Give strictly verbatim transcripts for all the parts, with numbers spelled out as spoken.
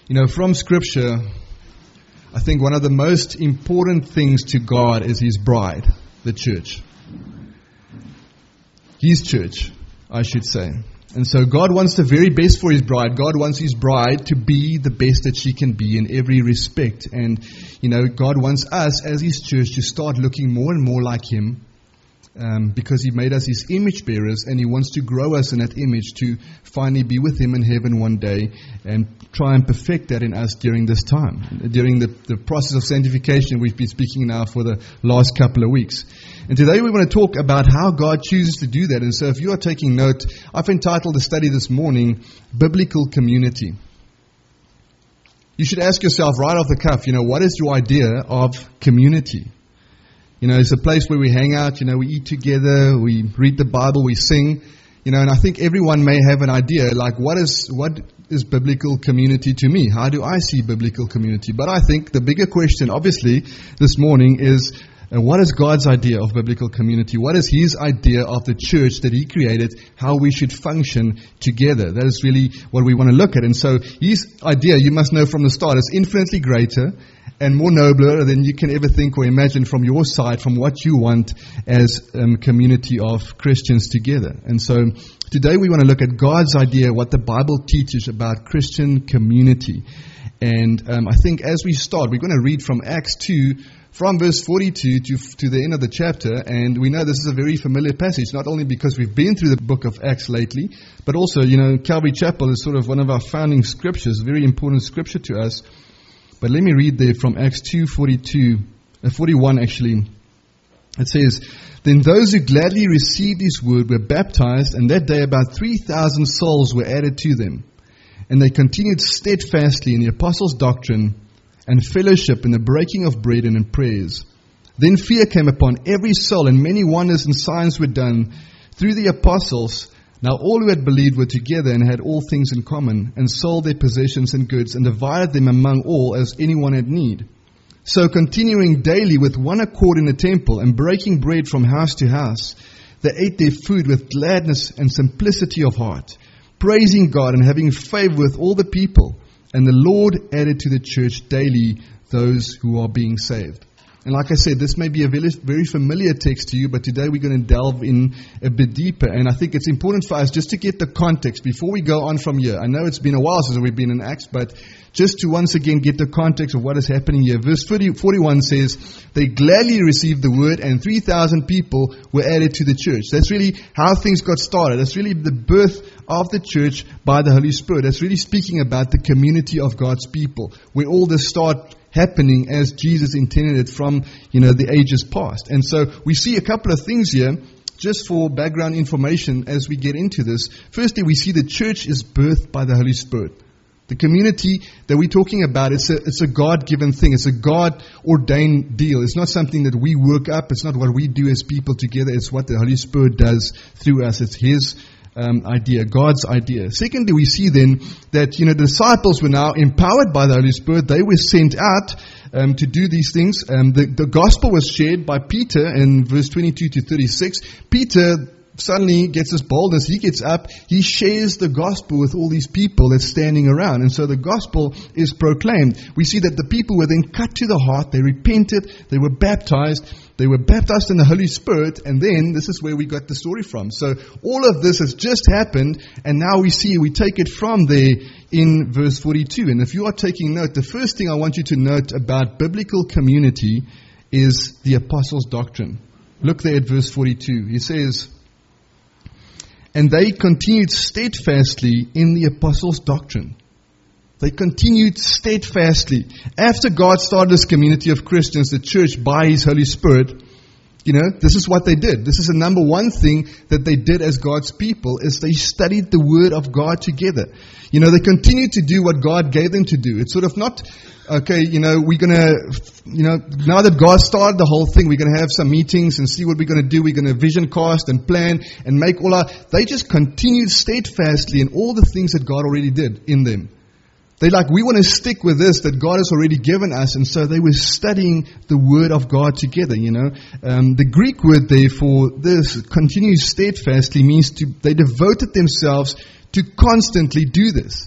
You know, from Scripture, I think one of the most important things to God is His bride, the church. His church, I should say. And so God wants the very best for His bride. God wants His bride to be the best that she can be in every respect. And, you know, God wants us as His church to start looking more and more like Him. Um, because He made us His image bearers, and He wants to grow us in that image to finally be with Him in heaven one day and try and perfect that in us during this time, during the, the process of sanctification we've been speaking now for the last couple of weeks. And today we want to talk about how God chooses to do that. And so if you are taking note, I've entitled the study this morning, Biblical Community. You should ask yourself right off the cuff, you know, what is your idea of community? You know, it's a place where we hang out, you know, we eat together, we read the Bible, we sing, you know, and I think everyone may have an idea, like what is what is biblical community to me? How do I see biblical community? But I think the bigger question, obviously, this morning is, uh, what is God's idea of biblical community? What is His idea of the church that He created, how we should function together? That is really what we want to look at. And so His idea, you must know from the start, is infinitely greater and more nobler than you can ever think or imagine from your side, from what you want as a um, community of Christians together. And so today we want to look at God's idea, what the Bible teaches about Christian community. And um, I think as we start, we're going to read from Acts two, from verse forty-two to, to the end of the chapter. And we know this is a very familiar passage, not only because we've been through the book of Acts lately, but also, you know, Calvary Chapel is sort of one of our founding scriptures, a very important scripture to us. But let me read there from Acts two forty-two, uh, forty-one actually. It says, "Then those who gladly received His word were baptized, and that day about three thousand souls were added to them. And they continued steadfastly in the apostles' doctrine and fellowship, in the breaking of bread and in prayers. Then fear came upon every soul, and many wonders and signs were done through the apostles. Now all who had believed were together and had all things in common, and sold their possessions and goods, and divided them among all as anyone had need. So continuing daily with one accord in the temple, and breaking bread from house to house, they ate their food with gladness and simplicity of heart, praising God and having favor with all the people. And the Lord added to the church daily those who are being saved." And like I said, this may be a very, very familiar text to you, but today we're going to delve in a bit deeper. And I think it's important for us just to get the context before we go on from here. I know it's been a while since we've been in Acts, but just to once again get the context of what is happening here. Verse forty-one says, "They gladly received the word, and three thousand people were added to the church." That's really how things got started. That's really the birth of the church by the Holy Spirit. That's really speaking about the community of God's people, where all this start happening as Jesus intended it from, you know, the ages past. And so we see a couple of things here, just for background information as we get into this. Firstly, we see the church is birthed by the Holy Spirit. The community that we're talking about, it's a, it's a God-given thing. It's a God-ordained deal. It's not something that we work up. It's not what we do as people together. It's what the Holy Spirit does through us. It's His Um, idea, God's idea. Secondly, we see then that, you know, the disciples were now empowered by the Holy Spirit. They were sent out um, to do these things. Um, the, the gospel was shared by Peter in verse twenty-two to thirty-six. Peter suddenly gets this boldness. He gets up. He shares the gospel with all these people that's standing around. And so the gospel is proclaimed. We see that the people were then cut to the heart. They repented. They were baptized. They were baptized in the Holy Spirit, and then this is where we got the story from. So all of this has just happened, and now we see, we take it from there in verse forty-two. And if you are taking note, the first thing I want you to note about biblical community is the apostles' doctrine. Look there at verse forty-two. He says, "And they continued steadfastly in the apostles' doctrine." They continued steadfastly. After God started this community of Christians, the church, by His Holy Spirit, you know, this is what they did. This is the number one thing that they did as God's people, is they studied the Word of God together. You know, they continued to do what God gave them to do. It's sort of not, okay, you know, we're going to, you know, now that God started the whole thing, we're going to have some meetings and see what we're going to do. We're going to vision cast and plan and make all our, they just continued steadfastly in all the things that God already did in them. They're like, we want to stick with this that God has already given us. And so they were studying the Word of God together, you know. Um, the Greek word there for this, continue steadfastly, means to, they devoted themselves to constantly do this.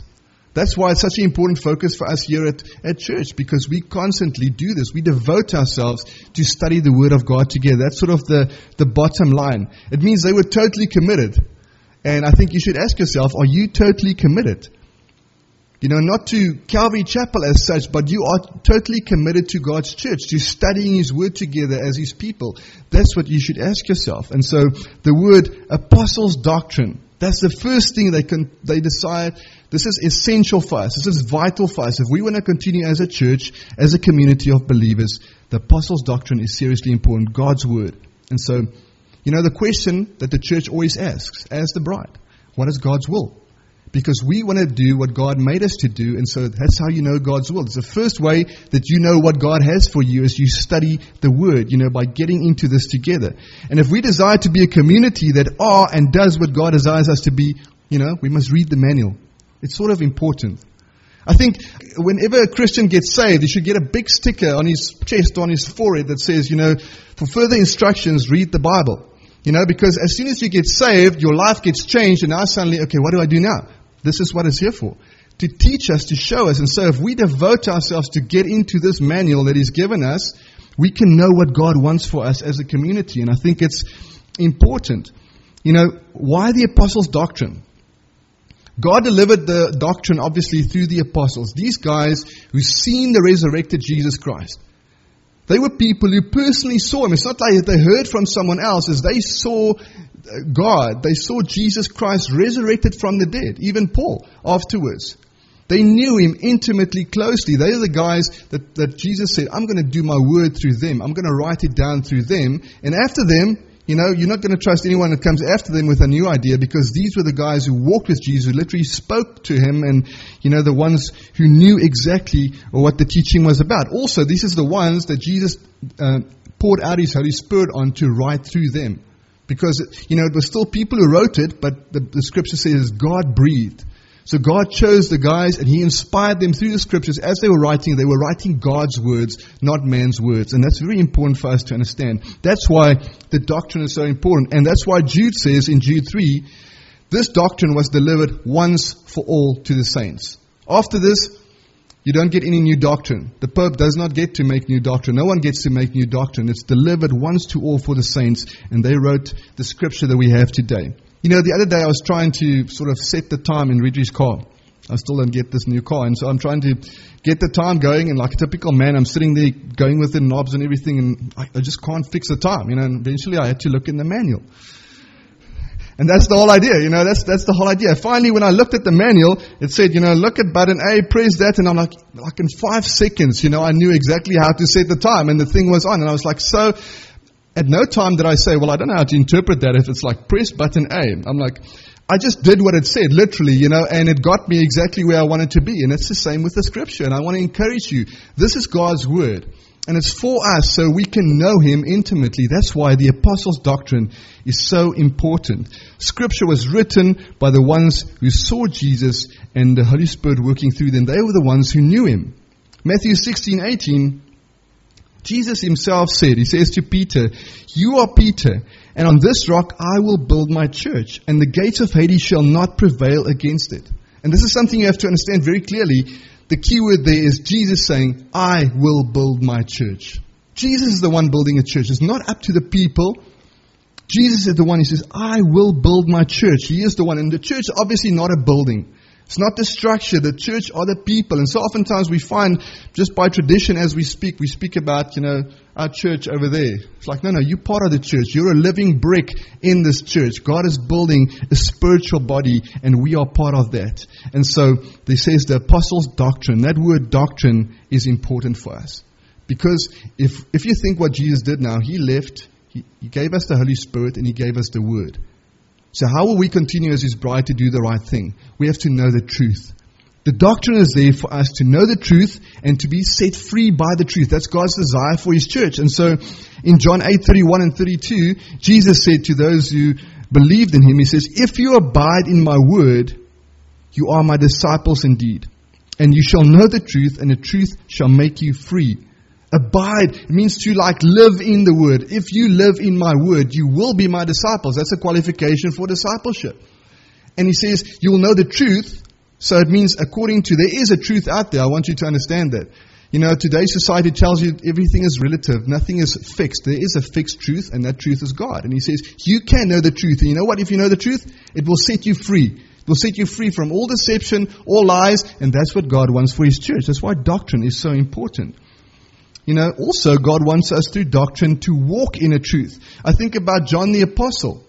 That's why it's such an important focus for us here at, at church, because we constantly do this. We devote ourselves to study the Word of God together. That's sort of the, the bottom line. It means they were totally committed. And I think you should ask yourself, are you totally committed? You know, not to Calvary Chapel as such, but you are totally committed to God's church, to studying His Word together as His people. That's what you should ask yourself. And so the word apostles' doctrine, that's the first thing they can, they decide. This is essential for us. This is vital for us. If we want to continue as a church, as a community of believers, the apostles' doctrine is seriously important, God's Word. And so, you know, the question that the church always asks, as the bride, what is God's will? Because we want to do what God made us to do, and so that's how you know God's will. It's the first way that you know what God has for you is you study the Word, you know, by getting into this together. And if we desire to be a community that are and does what God desires us to be, you know, we must read the manual. It's sort of important. I think whenever a Christian gets saved, he should get a big sticker on his chest, on his forehead that says, you know, for further instructions, read the Bible. You know, because as soon as you get saved, your life gets changed, and now suddenly, okay, what do I do now? This is what it's here for. To teach us, to show us. And so if we devote ourselves to get into this manual that He's given us, we can know what God wants for us as a community. And I think it's important. You know, why the apostles' doctrine? God delivered the doctrine, obviously, through the apostles. These guys who've seen the resurrected Jesus Christ. They were people who personally saw Him. It's not like they heard from someone else. As they saw God, they saw Jesus Christ resurrected from the dead. Even Paul, afterwards. They knew Him intimately, closely. They are the guys that, that Jesus said, I'm going to do my word through them. I'm going to write it down through them. And after them, you know, you're not going to trust anyone that comes after them with a new idea, because these were the guys who walked with Jesus, who literally spoke to Him, and, you know, the ones who knew exactly what the teaching was about. Also, these are the ones that Jesus uh, poured out His Holy Spirit on to write through them. Because, you know, it was still people who wrote it, but the, the Scripture says God breathed. So God chose the guys, and He inspired them through the Scriptures. As they were writing, they were writing God's words, not man's words. And that's very important for us to understand. That's why the doctrine is so important. And that's why Jude says in Jude three, this doctrine was delivered once for all to the saints. After this, you don't get any new doctrine. The Pope does not get to make new doctrine. No one gets to make new doctrine. It's delivered once to all for the saints. And they wrote the Scripture that we have today. You know, the other day I was trying to sort of set the time in Ridley's car. I still don't get this new car. And so I'm trying to get the time going. And like a typical man, I'm sitting there going with the knobs and everything. And I, I just can't fix the time. You know, and eventually I had to look in the manual. And that's the whole idea, you know, that's that's the whole idea. Finally, when I looked at the manual, it said, you know, look at button A, press that. And I'm like, like in five seconds, you know, I knew exactly how to set the time. And the thing was on. And I was like, so... At no time did I say, well, I don't know how to interpret that if it's like press button A. I'm like, I just did what it said, literally, you know, and it got me exactly where I wanted to be. And it's the same with the Scripture. And I want to encourage you. This is God's Word. And it's for us so we can know Him intimately. That's why the apostles' doctrine is so important. Scripture was written by the ones who saw Jesus and the Holy Spirit working through them. They were the ones who knew Him. Matthew sixteen eighteen. Jesus Himself said, He says to Peter, you are Peter, and on this rock I will build my church, and the gates of Hades shall not prevail against it. And this is something you have to understand very clearly. The key word there is Jesus saying, I will build my church. Jesus is the one building a church. It's not up to the people. Jesus is the one who says, I will build my church. He is the one. And the church is obviously not a building. It's not the structure. The church are the people. And so oftentimes we find, just by tradition as we speak, we speak about, you know, our church over there. It's like, no, no, you're part of the church. You're a living brick in this church. God is building a spiritual body, and we are part of that. And so, they says the apostles' doctrine, that word doctrine is important for us. Because if if you think what Jesus did now, He left, He, he gave us the Holy Spirit, and He gave us the Word. So how will we continue as His bride to do the right thing? We have to know the truth. The doctrine is there for us to know the truth and to be set free by the truth. That's God's desire for His church. And so in John eight thirty-one and thirty-two, Jesus said to those who believed in Him, He says, if you abide in my word, you are my disciples indeed. And you shall know the truth, and the truth shall make you free. Abide, it means to like live in the word. If you live in my word, you will be my disciples. That's a qualification for discipleship. And He says, you will know the truth, So it means according to, there is a truth out there. I want you to understand that. You know, today's society tells you everything is relative. Nothing is fixed. There is a fixed truth, and that truth is God. And He says, you can know the truth. And you know what? If you know the truth, it will set you free. It will set you free from all deception, all lies, and that's what God wants for His church. That's why doctrine is so important. You know, also God wants us through doctrine to walk in a truth. I think about John the Apostle.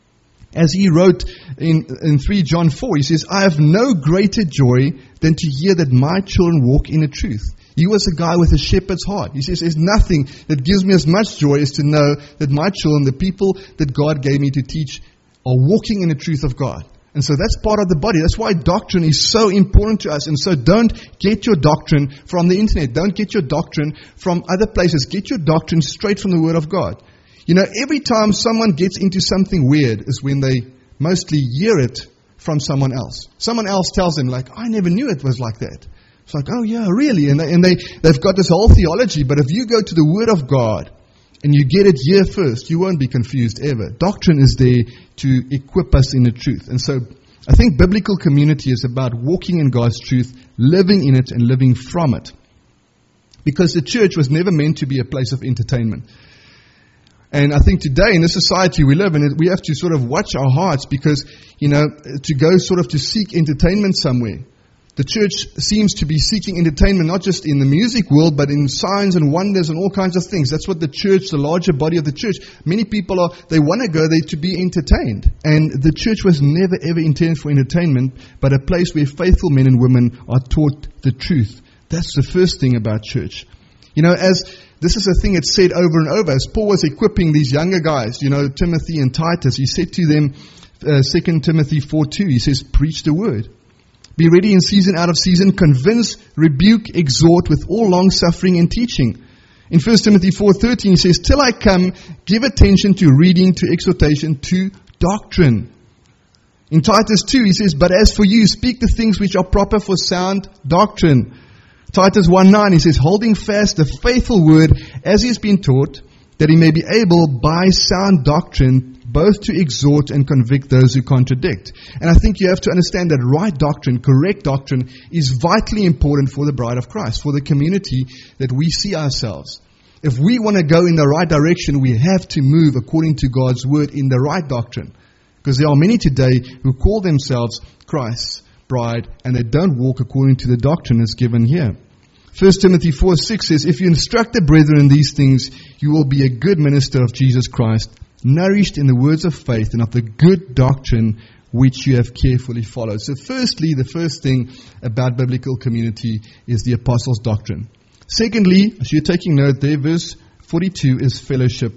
As he wrote in, in three John four, he says, I have no greater joy than to hear that my children walk in a truth. He was a guy with a shepherd's heart. He says, there's nothing that gives me as much joy as to know that my children, the people that God gave me to teach, are walking in the truth of God. And so that's part of the body. That's why doctrine is so important to us. And so don't get your doctrine from the internet. Don't get your doctrine from other places. Get your doctrine straight from the Word of God. You know, every time someone gets into something weird is when they mostly hear it from someone else. Someone else tells them, like, I never knew it was like that. It's like, oh yeah, really? And, they, and they, they've got this whole theology. But if you go to the Word of God and you get it here first, you won't be confused ever. Doctrine is there to equip us in the truth. And so I think biblical community is about walking in God's truth, living in it and living from it. Because the church was never meant to be a place of entertainment. And I think today in the society we live in, we have to sort of watch our hearts because, you know, to go sort of to seek entertainment somewhere. The church seems to be seeking entertainment not just in the music world, but in signs and wonders and all kinds of things. That's what the church, the larger body of the church, many people are, they want to go there to be entertained. And the church was never ever intended for entertainment, but a place where faithful men and women are taught the truth. That's the first thing about church. You know, as this is a thing that's said over and over, as Paul was equipping these younger guys, you know, Timothy and Titus, he said to them, uh, Second Timothy four two, he says, preach the word. Be ready in season, out of season, convince, rebuke, exhort with all long suffering and teaching. In First Timothy four thirteen, he says, till I come, give attention to reading, to exhortation, to doctrine. In Titus two, he says, but as for you, speak the things which are proper for sound doctrine. Titus one nine, he says, holding fast the faithful word as he has been taught, that he may be able by sound doctrine both to exhort and convict those who contradict. And I think you have to understand that right doctrine, correct doctrine, is vitally important for the bride of Christ, for the community that we see ourselves. If we want to go in the right direction, we have to move according to God's word in the right doctrine. Because there are many today who call themselves Christ's bride, and they don't walk according to the doctrine that's given here. First Timothy four six says, if you instruct the brethren in these things, you will be a good minister of Jesus Christ, nourished in the words of faith and of the good doctrine which you have carefully followed. So firstly, the first thing about biblical community is the apostles' doctrine. Secondly, as you're taking note there, verse forty-two is fellowship.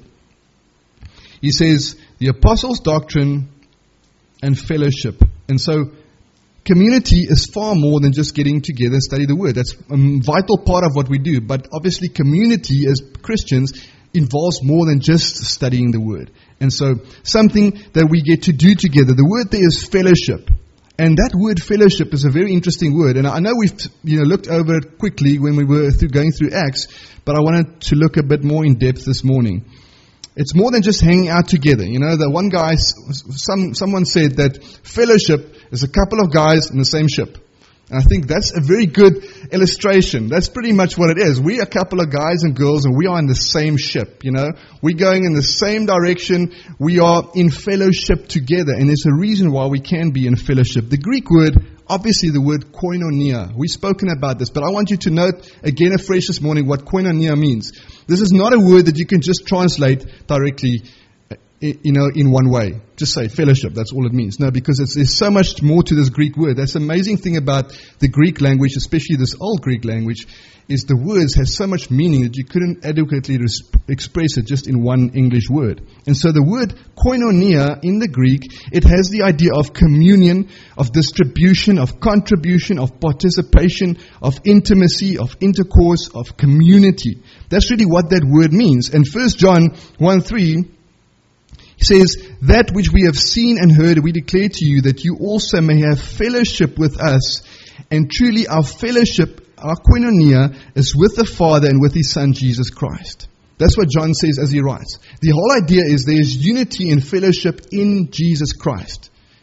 He says, the apostles' doctrine and fellowship. And so community is far more than just getting together and study the word. That's a vital part of what we do. But obviously community as Christians involves more than just studying the word. And so something that we get to do together. The word there is fellowship. And that word fellowship is a very interesting word. And I know we've you know looked over it quickly when we were through going through Acts, but I wanted to look a bit more in depth this morning. It's more than just hanging out together. You know, the one guy, some someone said that fellowship is a couple of guys in the same ship. And I think that's a very good illustration. That's pretty much what it is. We're a couple of guys and girls, and we are in the same ship, you know. We're going in the same direction. We are in fellowship together. And there's a reason why we can be in fellowship. The Greek word, obviously the word koinonia. We've spoken about this, but I want you to note again afresh this morning what koinonia means. This is not a word that you can just translate directly, you know, in one way. Just say fellowship, that's all it means. No, because it's, there's so much more to this Greek word. That's the amazing thing about the Greek language, especially this old Greek language, is the words have so much meaning that you couldn't adequately res- express it just in one English word. And so the word koinonia in the Greek, it has the idea of communion, of distribution, of contribution, of participation, of intimacy, of intercourse, of community. That's really what that word means. And First John one three, he says, that which we have seen and heard, we declare to you, that you also may have fellowship with us. And truly our fellowship, our koinonia, is with the Father and with His Son, Jesus Christ. That's what John says as he writes. The whole idea is there is unity and fellowship in Jesus Christ.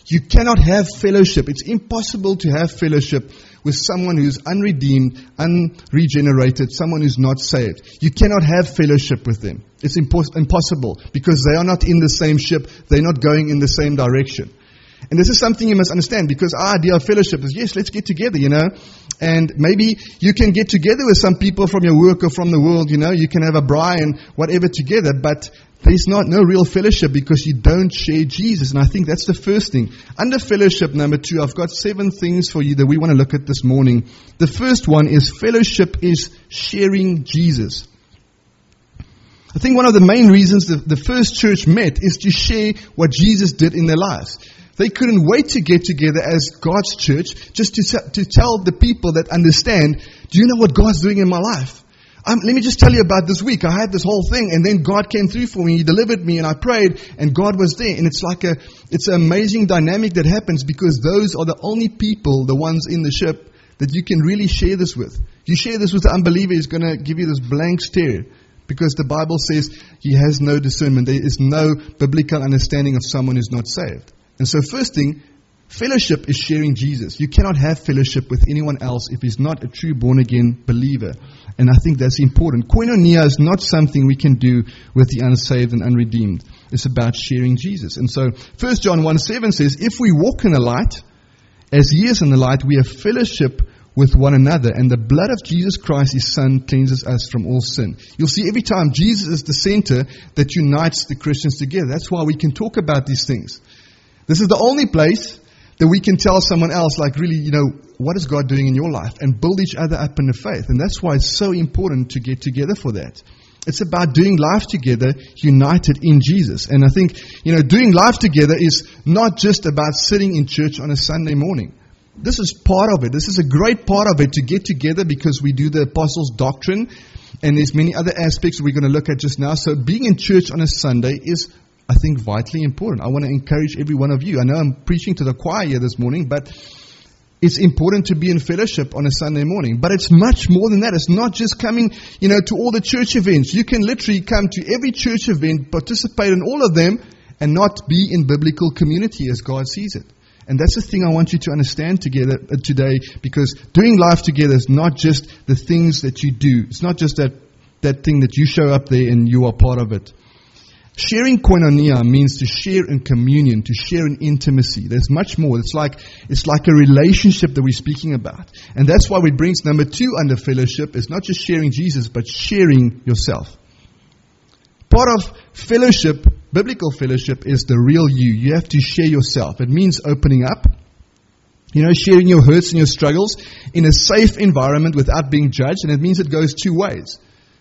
You cannot have fellowship. It's impossible to have fellowship with someone who's unredeemed, unregenerated, someone who's not saved. You cannot have fellowship with them. It's impos- impossible because they are not in the same ship. They're not going in the same direction. And this is something you must understand, because our idea of fellowship is, yes, let's get together, you know. And maybe you can get together with some people from your work or from the world, you know. You can have a braai and whatever together, but there's not no real fellowship because you don't share Jesus. And I think that's the first thing. Under fellowship, number two, I've got seven things for you that we want to look at this morning. The first one is fellowship is sharing Jesus. I think one of the main reasons the, the first church met is to share what Jesus did in their lives. They couldn't wait to get together as God's church just to, to tell the people that understand, do you know what God's doing in my life? Um, let me just tell you about this week. I had this whole thing, and then God came through for me. He delivered me, and I prayed, and God was there. And it's like a, it's an amazing dynamic that happens because those are the only people, the ones in the ship, that you can really share this with. You share this with the unbeliever, he's going to give you this blank stare. Because the Bible says he has no discernment. There is no biblical understanding of someone who's not saved. And so first thing, fellowship is sharing Jesus. You cannot have fellowship with anyone else if he's not a true born-again believer. And I think that's important. Koinonia is not something we can do with the unsaved and unredeemed. It's about sharing Jesus. And so First John one seven says, if we walk in the light, as he is in the light, we have fellowship with one another, and the blood of Jesus Christ, his Son, cleanses us from all sin. You'll see every time Jesus is the center that unites the Christians together. That's why we can talk about these things. This is the only place that we can tell someone else, like, really, you know, what is God doing in your life? And build each other up in the faith. And that's why it's so important to get together for that. It's about doing life together, united in Jesus. And I think, you know, doing life together is not just about sitting in church on a Sunday morning. This is part of it. This is a great part of it, to get together because we do the apostles' doctrine. And there's many other aspects we're going to look at just now. So being in church on a Sunday is, I think, vitally important. I want to encourage every one of you. I know I'm preaching to the choir here this morning, but it's important to be in fellowship on a Sunday morning. But it's much more than that. It's not just coming, you know, to all the church events. You can literally come to every church event, participate in all of them, and not be in biblical community as God sees it. And that's the thing I want you to understand together uh, today, because doing life together is not just the things that you do. It's not just that, that thing that you show up there and you are part of it. Sharing koinonia means to share in communion, to share in intimacy. There's much more. It's like it's like a relationship that we're speaking about. And that's why it brings number two under fellowship. It's not just sharing Jesus, but sharing yourself. Part of fellowship, biblical fellowship, is the real you. You have to share yourself. It means opening up. You know, sharing your hurts and your struggles in a safe environment without being judged. And it means it goes two ways.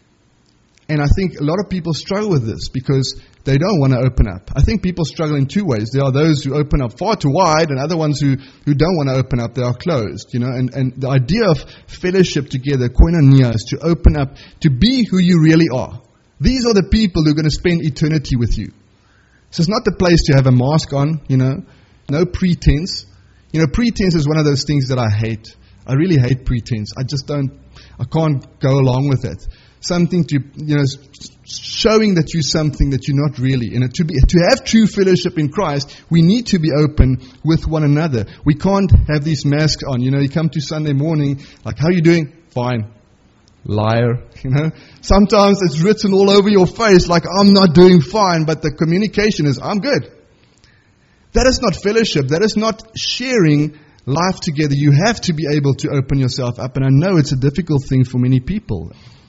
And I think a lot of people struggle with this because they don't want to open up. I think people struggle in two ways. There are those who open up far too wide, and other ones who, who don't want to open up. They are closed, you know. And, and the idea of fellowship together, koinonia, is to open up, to be who you really are. These are the people who are going to spend eternity with you. So it's not the place to have a mask on, you know. No pretense. You know, pretense is one of those things that I hate. I really hate pretense. I just don't, I can't go along with it. Something to, you know, showing that you're something that you're not really. And to be, to have true fellowship in Christ, we need to be open with one another. We can't have these masks on. You know, you come to Sunday morning, like, how are you doing? Fine. Liar. You know, sometimes it's written all over your face, like, I'm not doing fine, but the communication is, I'm good. That is not fellowship. That is not sharing life together. You have to be able to open yourself up. And I know it's a difficult thing for many people.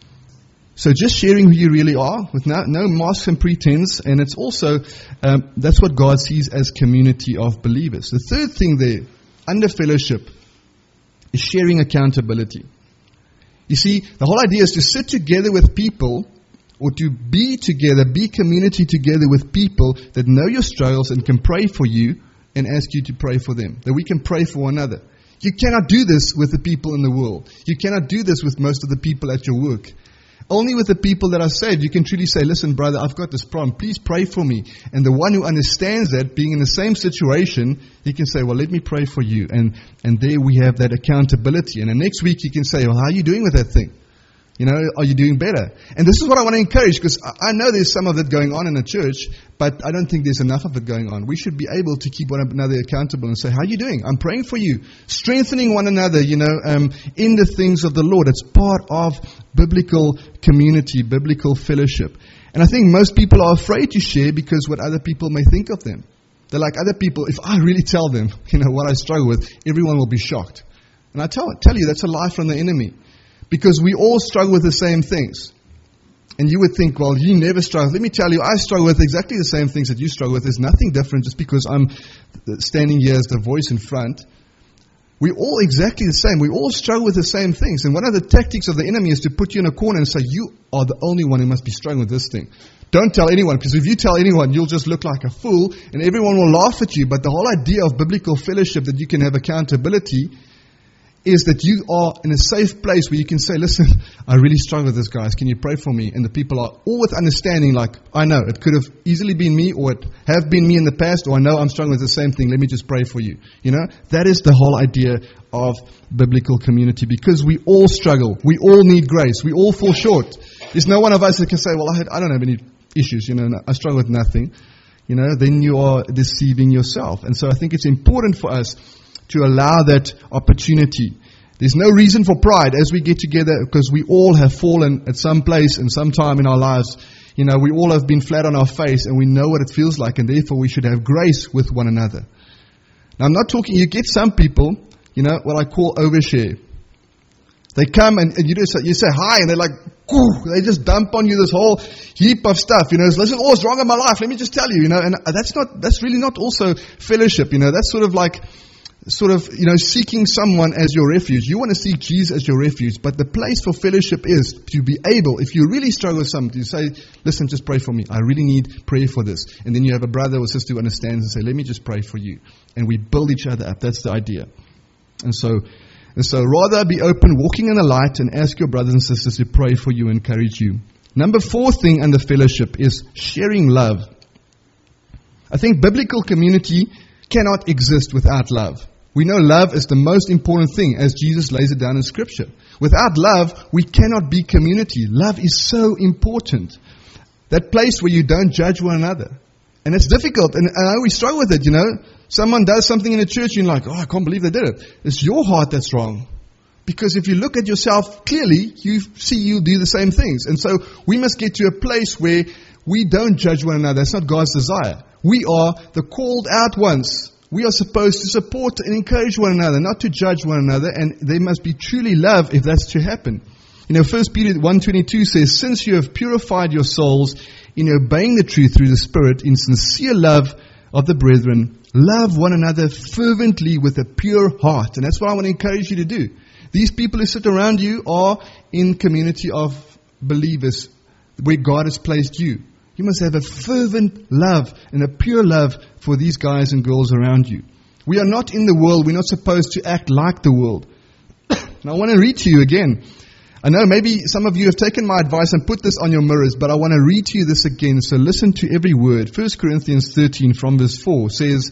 So just sharing who you really are with no, no masks and pretense. And it's also, um, that's what God sees as community of believers. The third thing there, under fellowship, is sharing accountability. You see, the whole idea is to sit together with people, or to be together, be community together with people that know your struggles and can pray for you and ask you to pray for them. That we can pray for one another. You cannot do this with the people in the world. You cannot do this with most of the people at your work. Only with the people that are saved, you can truly say, listen, brother, I've got this problem. Please pray for me. And the one who understands that, being in the same situation, he can say, well, let me pray for you. And and there we have that accountability. And the next week he can say, well, how are you doing with that thing? You know, are you doing better? And this is what I want to encourage, because I know there's some of it going on in the church, but I don't think there's enough of it going on. We should be able to keep one another accountable and say, how are you doing? I'm praying for you. Strengthening one another, you know, um, in the things of the Lord. It's part of biblical community, biblical fellowship. And I think most people are afraid to share because what other people may think of them. They're like, other people, if I really tell them, you know, what I struggle with, everyone will be shocked. And I tell, tell you, that's a lie from the enemy. Because we all struggle with the same things. And you would think, well, you never struggle. Let me tell you, I struggle with exactly the same things that you struggle with. There's nothing different just because I'm standing here as the voice in front. We're all exactly the same. We all struggle with the same things. And one of the tactics of the enemy is to put you in a corner and say, you are the only one who must be struggling with this thing. Don't tell anyone, because if you tell anyone, you'll just look like a fool and everyone will laugh at you. But the whole idea of biblical fellowship, that you can have accountability, is that you are in a safe place where you can say, listen, I really struggle with this, guys. Can you pray for me? And the people are all with understanding, like, I know, it could have easily been me, or it have been me in the past, or I know I'm struggling with the same thing. Let me just pray for you. You know, that is the whole idea of biblical community, because we all struggle. We all need grace. We all fall short. There's no one of us that can say, well, I, had, I don't have any issues. You know, I struggle with nothing. You know, then you are deceiving yourself. And so I think it's important for us to allow that opportunity. There's no reason for pride as we get together, because we all have fallen at some place and some time in our lives. You know, we all have been flat on our face, and we know what it feels like, and therefore we should have grace with one another. Now, I'm not talking, you get some people, you know, what I call overshare. They come and, and you, just, you say hi, and they're like, ooh, they just dump on you this whole heap of stuff. You know, listen, oh, what's wrong in my life? Let me just tell you, you know, and that's not, that's really not also fellowship, you know, that's sort of like, sort of, you know, seeking someone as your refuge. You want to seek Jesus as your refuge, but the place for fellowship is to be able, if you really struggle with something, you say, listen, just pray for me. I really need prayer for this. And then you have a brother or sister who understands and say, let me just pray for you. And we build each other up. That's the idea. And so, and so rather be open, walking in the light, and ask your brothers and sisters to pray for you, encourage you. Number four thing under fellowship is sharing love. I think biblical community cannot exist without love. We know love is the most important thing, as Jesus lays it down in Scripture. Without love, we cannot be community. Love is so important. That place where you don't judge one another. And it's difficult, and I know we struggle with it, you know. Someone does something in the church, and you're like, oh, I can't believe they did it. It's your heart that's wrong. Because if you look at yourself clearly, you see you do the same things. And so we must get to a place where we don't judge one another. That's not God's desire. We are the called out ones. We are supposed to support and encourage one another, not to judge one another, and there must be truly love if that's to happen. You know, First Peter one twenty-two says, since you have purified your souls in obeying the truth through the Spirit, in sincere love of the brethren, love one another fervently with a pure heart. And that's what I want to encourage you to do. These people who sit around you are in community of believers where God has placed you. You must have a fervent love and a pure love for these guys and girls around you. We are not in the world. We're not supposed to act like the world. And I want to read to you again. I know maybe some of you have taken my advice and put this on your mirrors, but I want to read to you this again. So listen to every word. First Corinthians thirteen from verse four says,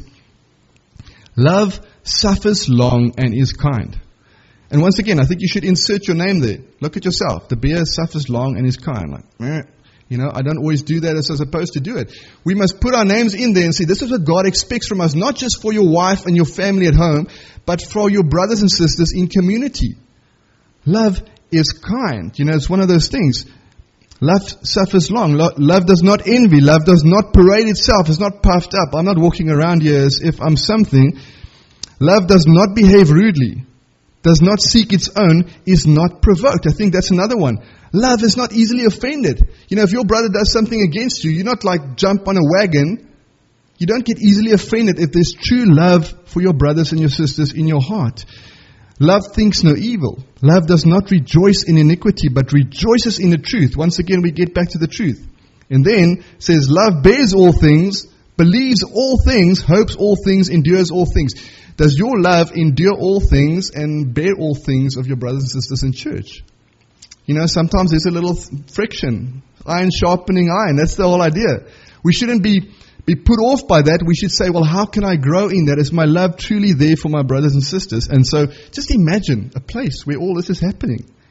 love suffers long and is kind. And once again, I think you should insert your name there. Look at yourself. The bear suffers long and is kind. Like, meh. You know, I don't always do that as I'm supposed to do it. We must put our names in there and say, this is what God expects from us, not just for your wife and your family at home, but for your brothers and sisters in community. Love is kind. You know, it's one of those things. Love suffers long. Love does not envy. Love does not parade itself. It's not puffed up. I'm not walking around here as if I'm something. Love does not behave rudely, does not seek its own, is not provoked. I think that's another one. Love is not easily offended. You know, if your brother does something against you, you're not like jump on a wagon. You don't get easily offended if there's true love for your brothers and your sisters in your heart. Love thinks no evil. Love does not rejoice in iniquity, but rejoices in the truth. Once again, we get back to the truth. And then says, love bears all things, believes all things, hopes all things, endures all things. Does your love endure all things and bear all things of your brothers and sisters in church? You know, sometimes there's a little friction. Iron sharpening iron. That's the whole idea. We shouldn't be, be put off by that. We should say, well, how can I grow in that? Is my love truly there for my brothers and sisters? And so just imagine a place where all this is happening.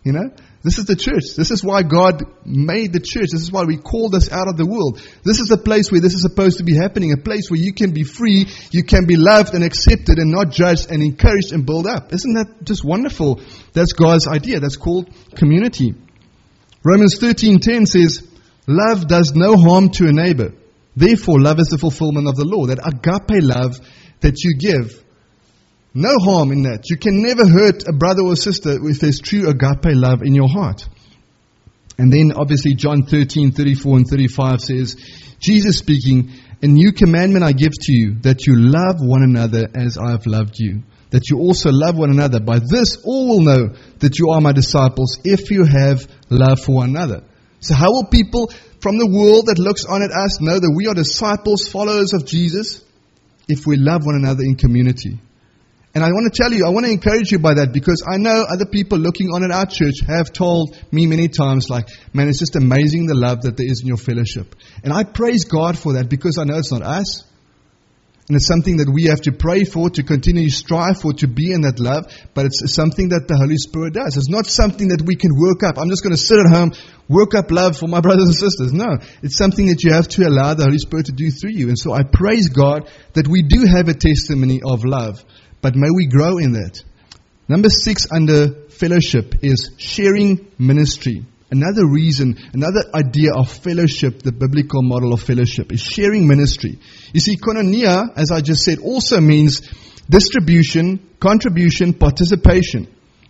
You know? This is the church. This is why God made the church. This is why we called us out of the world. This is the place where this is supposed to be happening. A place where you can be free, you can be loved and accepted and not judged and encouraged and built up. Isn't that just wonderful? That's God's idea. That's called community. Romans thirteen ten says, love does no harm to a neighbor. Therefore, love is the fulfillment of the law. That agape love that you give. No harm in that. You can never hurt a brother or sister if there's true agape love in your heart. And then obviously John thirteen, thirty-four and thirty-five says, Jesus speaking, a new commandment I give to you, that you love one another as I have loved you. That you also love one another. By this all will know that you are my disciples, if you have love for one another. So how will people from the world that looks on at us know that we are disciples, followers of Jesus? If we love one another in community. And I want to tell you, I want to encourage you by that, because I know other people looking on at our church have told me many times, like, man, it's just amazing the love that there is in your fellowship. And I praise God for that, because I know it's not us. And it's something that we have to pray for, to continue to strive for, to be in that love. But it's something that the Holy Spirit does. It's not something that we can work up. I'm just going to sit at home, work up love for my brothers and sisters. No, it's something that you have to allow the Holy Spirit to do through you. And so I praise God that we do have a testimony of love. But may we grow in that. Number six under fellowship is sharing ministry. Another reason, another idea of fellowship, the biblical model of fellowship, is sharing ministry. You see, koinonia, as I just said, also means distribution, contribution, participation.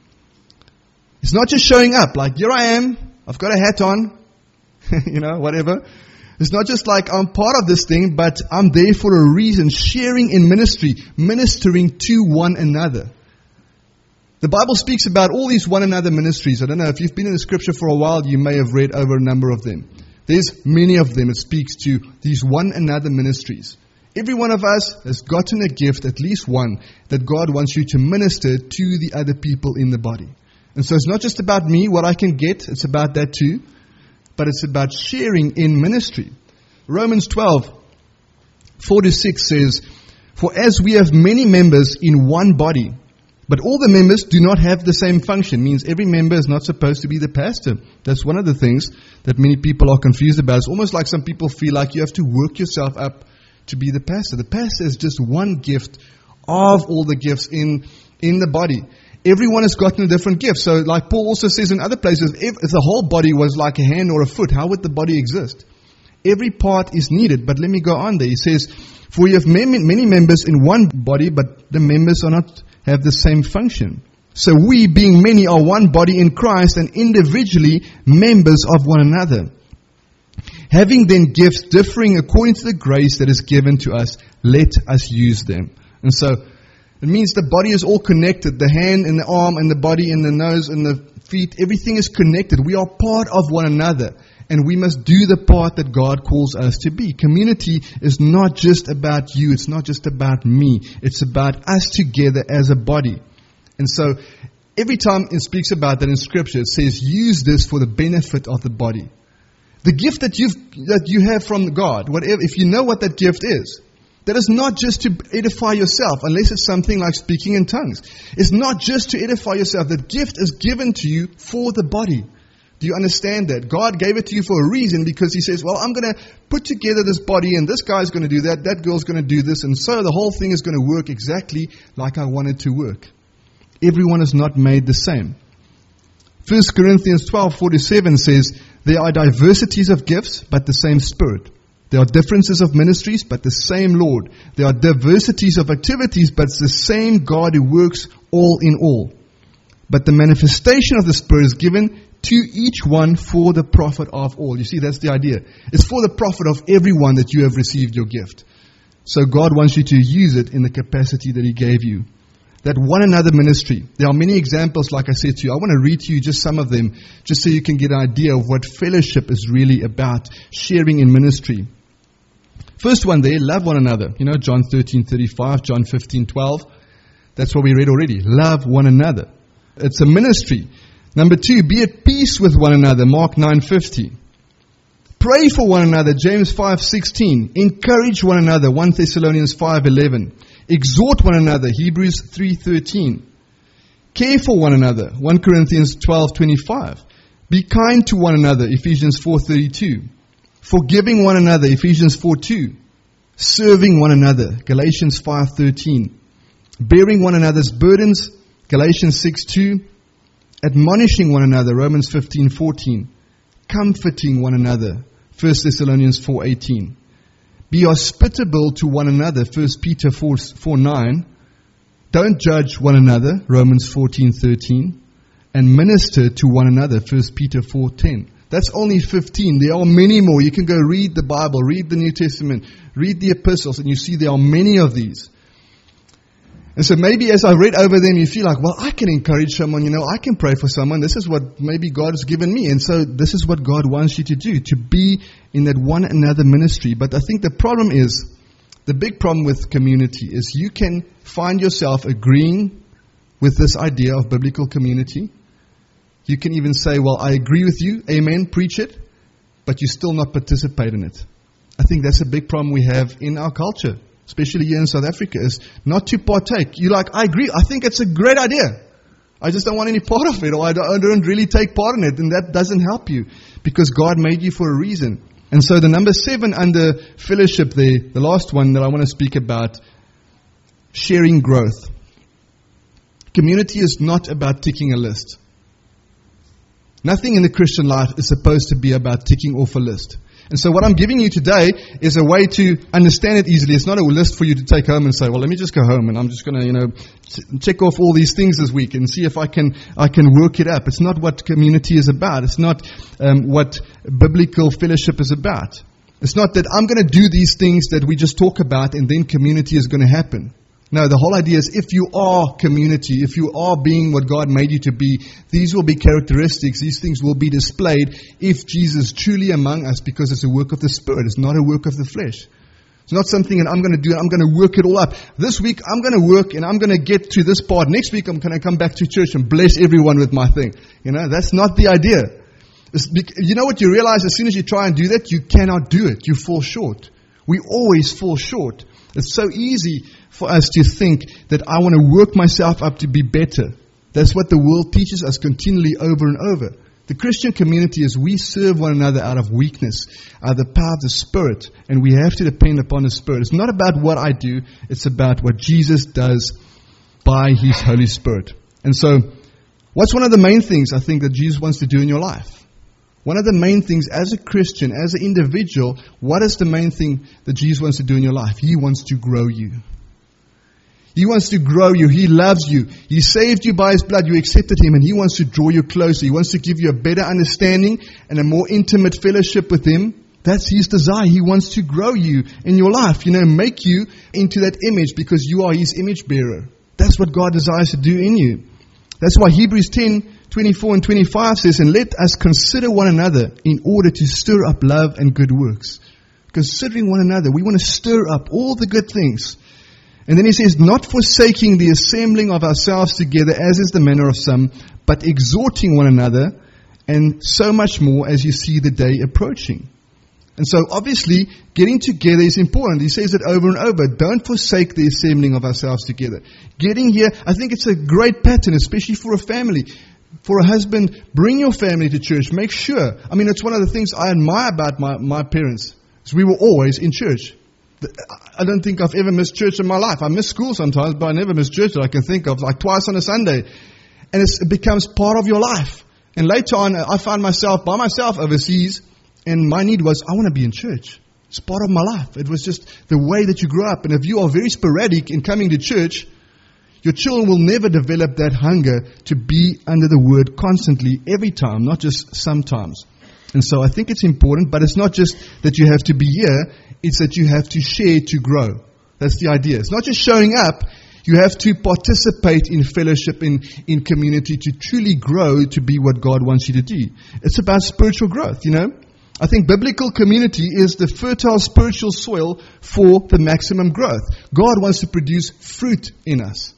It's not just showing up, like, here I am, I've got a hat on, you know, whatever. It's not just like I'm part of this thing, but I'm there for a reason, sharing in ministry, ministering to one another. The Bible speaks about all these one another ministries. I don't know, if you've been in the scripture for a while, you may have read over a number of them. There's many of them. It speaks to these one another ministries. Every one of us has gotten a gift, at least one, that God wants you to minister to the other people in the body. And so it's not just about me, what I can get, it's about that too. But it's about sharing in ministry. Romans twelve, four to six says, for as we have many members in one body, but all the members do not have the same function. Means every member is not supposed to be the pastor. That's one of the things that many people are confused about. It's almost like some people feel like you have to work yourself up to be the pastor. The pastor is just one gift of all the gifts in, in the body. Everyone has gotten a different gift. So like Paul also says in other places, if, if the whole body was like a hand or a foot, how would the body exist? Every part is needed. But let me go on there. He says, for you have many, many members in one body, but the members are not have the same function. So we, being many, are one body in Christ and individually members of one another. Having then gifts differing according to the grace that is given to us, let us use them. And so it means the body is all connected. The hand and the arm and the body and the nose and the feet, everything is connected. We are part of one another. And we must do the part that God calls us to be. Community is not just about you. It's not just about me. It's about us together as a body. And so every time it speaks about that in Scripture, it says, use this for the benefit of the body. The gift that you've that you have from God, whatever, if you know what that gift is, that is not just to edify yourself, unless it's something like speaking in tongues. It's not just to edify yourself. That gift is given to you for the body. Do you understand that? God gave it to you for a reason, because He says, well, I'm going to put together this body, and this guy's going to do that, that girl's going to do this, and so the whole thing is going to work exactly like I want it to work. Everyone is not made the same. First Corinthians twelve forty-seven says, there are diversities of gifts, but the same Spirit. There are differences of ministries, but the same Lord. There are diversities of activities, but it's the same God who works all in all. But the manifestation of the Spirit is given to each one for the profit of all. You see, that's the idea. It's for the profit of everyone that you have received your gift. So God wants you to use it in the capacity that He gave you. That one another ministry. There are many examples, like I said to you. I want to read to you just some of them, just so you can get an idea of what fellowship is really about, sharing in ministry. First one there, love one another. You know, John thirteen thirty-five, John fifteen twelve. That's what we read already. Love one another. It's a ministry. Number two, be at peace with one another, Mark nine fifty. Pray for one another, James five sixteen. Encourage one another, First Thessalonians five eleven. Exhort one another, Hebrews three thirteen. Care for one another, First Corinthians twelve twenty-five. Be kind to one another, Ephesians four thirty-two. Forgiving one another, Ephesians four two. Serving one another, Galatians five thirteen. Bearing one another's burdens, Galatians six two. Admonishing one another, Romans fifteen fourteen. Comforting one another, First Thessalonians four eighteen. Be hospitable to one another, First Peter four nine. Don't judge one another, Romans fourteen thirteen. And minister to one another, First Peter four ten. That's only fifteen. There are many more. You can go read the Bible, read the New Testament, read the epistles, and you see there are many of these. And so maybe as I read over them, you feel like, well, I can encourage someone, you know, I can pray for someone. This is what maybe God has given me. And so this is what God wants you to do, to be in that one another ministry. But I think the problem is, the big problem with community is you can find yourself agreeing with this idea of biblical community. You can even say, well, I agree with you, amen, preach it, but you still not participate in it. I think that's a big problem we have in our culture, especially here in South Africa, is not to partake. You're like, I agree, I think it's a great idea. I just don't want any part of it, or I don't, I don't really take part in it, and that doesn't help you, because God made you for a reason. And so the number seven under fellowship there, the last one that I want to speak about, sharing growth. Community is not about ticking a list. Nothing in the Christian life is supposed to be about ticking off a list. And so what I'm giving you today is a way to understand it easily. It's not a list for you to take home and say, well, let me just go home and I'm just going to, you know, check off all these things this week and see if I can I can work it up. It's not what community is about. It's not um, what biblical fellowship is about. It's not that I'm going to do these things that we just talk about and then community is going to happen. No, the whole idea is if you are community, if you are being what God made you to be, these will be characteristics, these things will be displayed if Jesus is truly among us, because it's a work of the Spirit. It's not a work of the flesh. It's not something that I'm going to do, I'm going to work it all up. This week I'm going to work and I'm going to get to this part. Next week I'm going to come back to church and bless everyone with my thing. You know, that's not the idea. It's, you know what you realize as soon as you try and do that, you cannot do it. You fall short. We always fall short. It's so easy for us to think that I want to work myself up to be better. That's what the world teaches us continually over and over. The Christian community is we serve one another out of weakness, out of the power of the Spirit, and we have to depend upon the Spirit. It's not about what I do, it's about what Jesus does by His Holy Spirit. And so, what's one of the main things I think that Jesus wants to do in your life? One of the main things as a Christian, as an individual, what is the main thing that Jesus wants to do in your life? He wants to grow you. He wants to grow you. He loves you. He saved you by His blood. You accepted Him, and He wants to draw you closer. He wants to give you a better understanding and a more intimate fellowship with Him. That's His desire. He wants to grow you in your life, you know, make you into that image because you are His image bearer. That's what God desires to do in you. That's why Hebrews ten twenty-four and twenty-five says, and let us consider one another in order to stir up love and good works. Considering one another, we want to stir up all the good things. And then he says, not forsaking the assembling of ourselves together, as is the manner of some, but exhorting one another, and so much more as you see the day approaching. And so obviously, getting together is important. He says it over and over. Don't forsake the assembling of ourselves together. Getting here, I think it's a great pattern, especially for a family. For a husband, bring your family to church. Make sure. I mean, it's one of the things I admire about my, my parents. Is we were always in church. I don't think I've ever missed church in my life. I miss school sometimes, but I never miss church that I can think of, like twice on a Sunday. And it's, it becomes part of your life. And later on, I found myself by myself overseas, and my need was, I want to be in church. It's part of my life. It was just the way that you grew up. And if you are very sporadic in coming to church, your children will never develop that hunger to be under the Word constantly, every time, not just sometimes. And so I think it's important, but it's not just that you have to be here, it's that you have to share to grow. That's the idea. It's not just showing up, you have to participate in fellowship, in, in community, to truly grow to be what God wants you to do. It's about spiritual growth, you know. I think biblical community is the fertile spiritual soil for the maximum growth. God wants to produce fruit in us.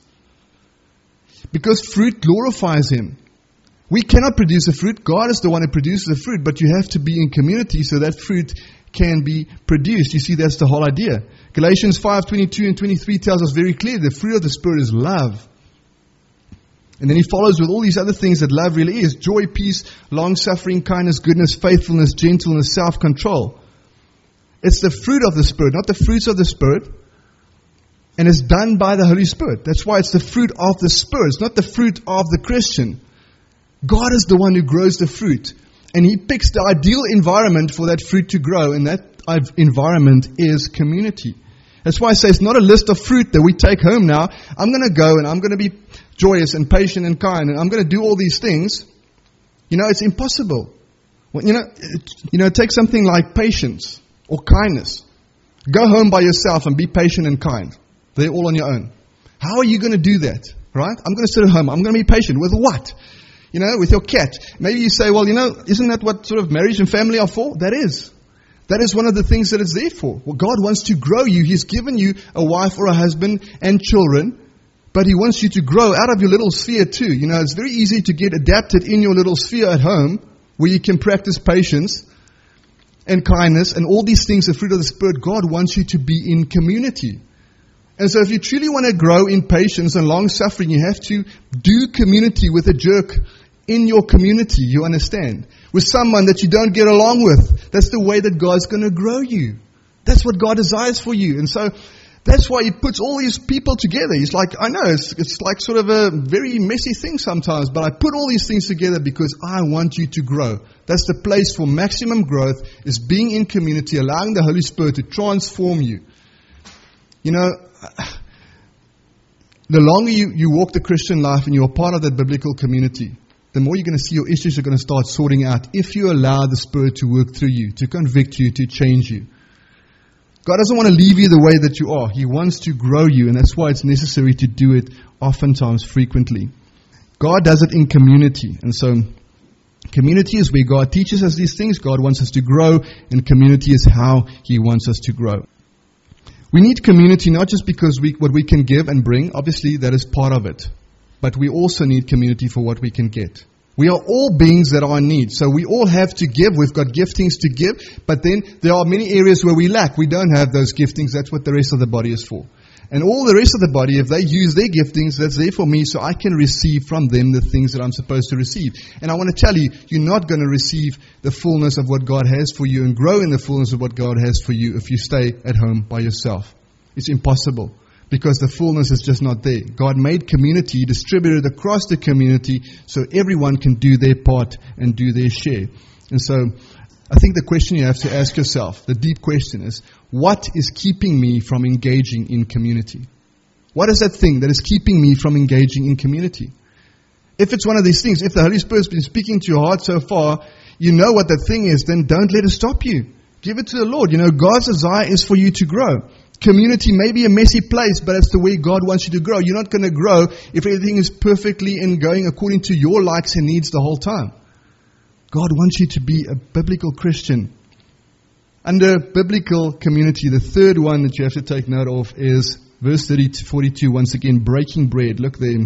Because fruit glorifies Him. We cannot produce the fruit. God is the one who produces the fruit, but you have to be in community so that fruit can be produced. You see, that's the whole idea. Galatians five twenty-two and twenty-three tells us very clearly the fruit of the Spirit is love. And then he follows with all these other things that love really is. Joy, peace, long-suffering, kindness, goodness, faithfulness, gentleness, self-control. It's the fruit of the Spirit, not the fruits of the Spirit. And it's done by the Holy Spirit. That's why it's the fruit of the Spirit. It's not the fruit of the Christian. God is the one who grows the fruit. And He picks the ideal environment for that fruit to grow. And that environment is community. That's why I say it's not a list of fruit that we take home now. I'm going to go and I'm going to be joyous and patient and kind. And I'm going to do all these things. You know, it's impossible. Well, you know, it, you know, take something like patience or kindness. Go home by yourself and be patient and kind. They're all on your own. How are you going to do that? Right? I'm going to sit at home. I'm going to be patient. With what? You know, with your cat. Maybe you say, well, you know, isn't that what sort of marriage and family are for? That is. That is one of the things that it's there for. Well, God wants to grow you. He's given you a wife or a husband and children. But He wants you to grow out of your little sphere too. You know, it's very easy to get adapted in your little sphere at home where you can practice patience and kindness and all these things, the fruit of the Spirit. God wants you to be in community. And so if you truly want to grow in patience and long suffering, you have to do community with a jerk in your community, you understand? With someone that you don't get along with. That's the way that God's going to grow you. That's what God desires for you. And so that's why He puts all these people together. He's like, I know, it's, it's like sort of a very messy thing sometimes, but I put all these things together because I want you to grow. That's the place for maximum growth, is being in community, allowing the Holy Spirit to transform you. You know, the longer you, you walk the Christian life and you're part of that biblical community, the more you're going to see your issues are going to start sorting out if you allow the Spirit to work through you, to convict you, to change you. God doesn't want to leave you the way that you are. He wants to grow you, and that's why it's necessary to do it oftentimes, frequently. God does it in community, and so community is where God teaches us these things. God wants us to grow, and community is how He wants us to grow. We need community not just because we what we can give and bring. Obviously, that is part of it. But we also need community for what we can get. We are all beings that are in need. So we all have to give. We've got giftings to give. But then there are many areas where we lack. We don't have those giftings. That's what the rest of the body is for. And all the rest of the body, if they use their giftings, that's there for me so I can receive from them the things that I'm supposed to receive. And I want to tell you, you're not going to receive the fullness of what God has for you and grow in the fullness of what God has for you if you stay at home by yourself. It's impossible. Because the fullness is just not there. God made community, distributed across the community, so everyone can do their part and do their share. And so, I think the question you have to ask yourself, the deep question is, what is keeping me from engaging in community? What is that thing that is keeping me from engaging in community? If it's one of these things, if the Holy Spirit's been speaking to your heart so far, you know what that thing is, then don't let it stop you. Give it to the Lord. You know, God's desire is for you to grow. Community may be a messy place, but it's the way God wants you to grow. You're not going to grow if everything is perfectly and going according to your likes and needs the whole time. God wants you to be a biblical Christian. Under biblical community, the third one that you have to take note of is verse thirty to forty-two. Once again, breaking bread. Look there.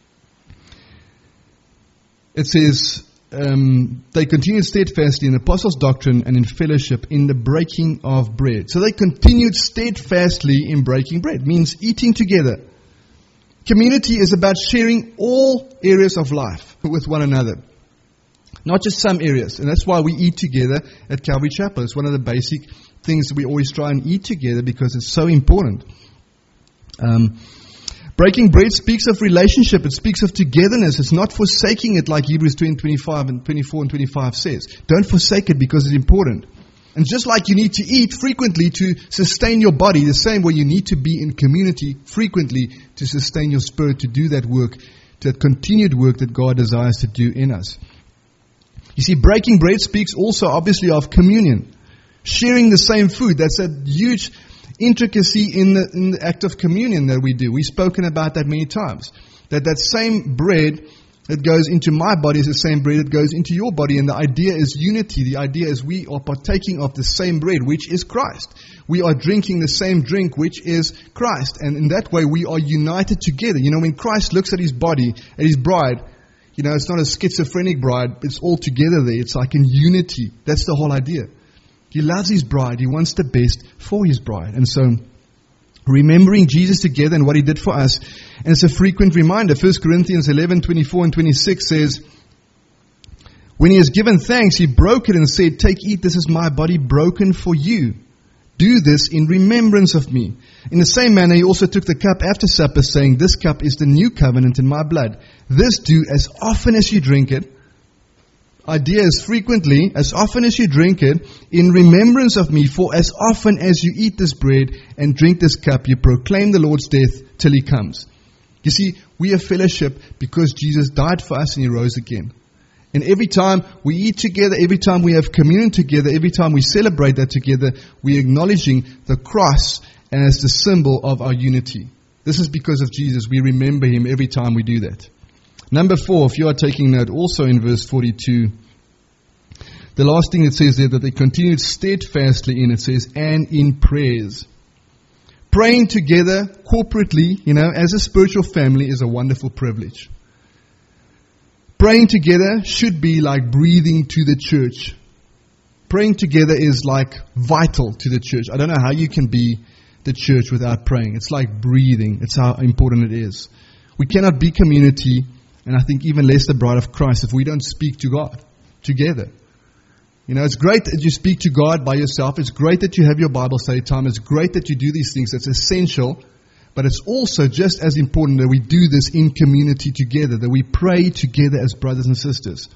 It says, Um, they continued steadfastly in the apostles' doctrine and in fellowship in the breaking of bread. So they continued steadfastly in breaking bread. Means eating together. Community is about sharing all areas of life with one another. Not just some areas. And that's why we eat together at Calvary Chapel. It's one of the basic things that we always try and eat together because it's so important. Um Breaking bread speaks of relationship. It speaks of togetherness. It's not forsaking it like Hebrews two and twenty-five and twenty-four and twenty-five says. Don't forsake it because it's important. And just like you need to eat frequently to sustain your body, the same way you need to be in community frequently to sustain your spirit, to do that work, to that continued work that God desires to do in us. You see, breaking bread speaks also obviously of communion. Sharing the same food. That's a huge intricacy in the, in the act of communion that we do. We've spoken about that many times. That that same bread that goes into my body is the same bread that goes into your body. And the idea is unity. The idea is we are partaking of the same bread, which is Christ. We are drinking the same drink, which is Christ. And in that way, we are united together. You know, when Christ looks at His body, at His bride, you know, it's not a schizophrenic bride. It's all together there. It's like in unity. That's the whole idea. He loves His bride. He wants the best for His bride. And so remembering Jesus together and what He did for us. And it's a frequent reminder. First Corinthians eleven, twenty-four and twenty-six says, when He has given thanks, He broke it and said, take, eat, this is my body broken for you. Do this in remembrance of me. In the same manner, He also took the cup after supper, saying, this cup is the new covenant in my blood. This do as often as you drink it. Idea is frequently, as often as you drink it, in remembrance of me. For as often as you eat this bread and drink this cup, you proclaim the Lord's death till He comes. You see, we have fellowship because Jesus died for us and He rose again. And every time we eat together, every time we have communion together, every time we celebrate that together, we're acknowledging the cross as the symbol of our unity. This is because of Jesus. We remember Him every time we do that. Number four, if you are taking note, also in verse forty-two, the last thing it says there, that they continued steadfastly in, it says, and in prayers. Praying together corporately, you know, as a spiritual family is a wonderful privilege. Praying together should be like breathing to the church. Praying together is like vital to the church. I don't know how you can be the church without praying. It's like breathing. It's how important it is. We cannot be community, and I think even less the bride of Christ, if we don't speak to God together. You know, it's great that you speak to God by yourself. It's great that you have your Bible study time. It's great that you do these things. It's essential. But it's also just as important that we do this in community together, that we pray together as brothers and sisters.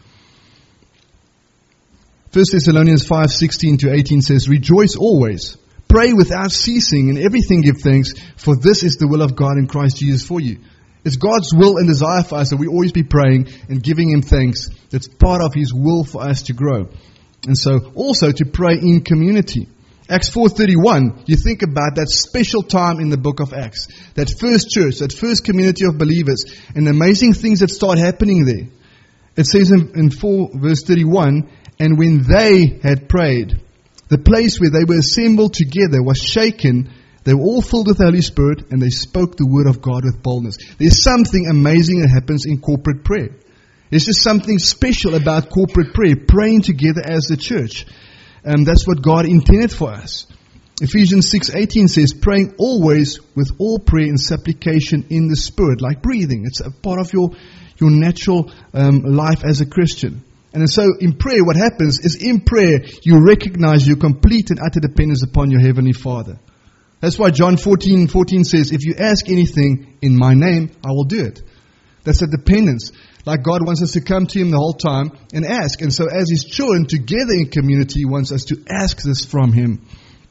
First Thessalonians five, sixteen to eighteen says, rejoice always, pray without ceasing, and everything give thanks, for this is the will of God in Christ Jesus for you. It's God's will and desire for us that we always be praying and giving Him thanks. That's part of His will for us to grow. And so also to pray in community. Acts four thirty-one, you think about that special time in the book of Acts. That first church, that first community of believers, and the amazing things that start happening there. It says in, in four verse thirty-one, and when they had prayed, the place where they were assembled together was shaken. They were all filled with the Holy Spirit, and they spoke the word of God with boldness. There's something amazing that happens in corporate prayer. There's just something special about corporate prayer, praying together as the church. Um, that's what God intended for us. Ephesians six eighteen says, praying always with all prayer and supplication in the Spirit, like breathing. It's a part of your, your natural um, life as a Christian. And so in prayer, what happens is in prayer, you recognize your complete and utter dependence upon your Heavenly Father. That's why John fourteen fourteen says, if you ask anything in my name, I will do it. That's a dependence. Like God wants us to come to Him the whole time and ask. And so as His children together in community, He wants us to ask this from Him.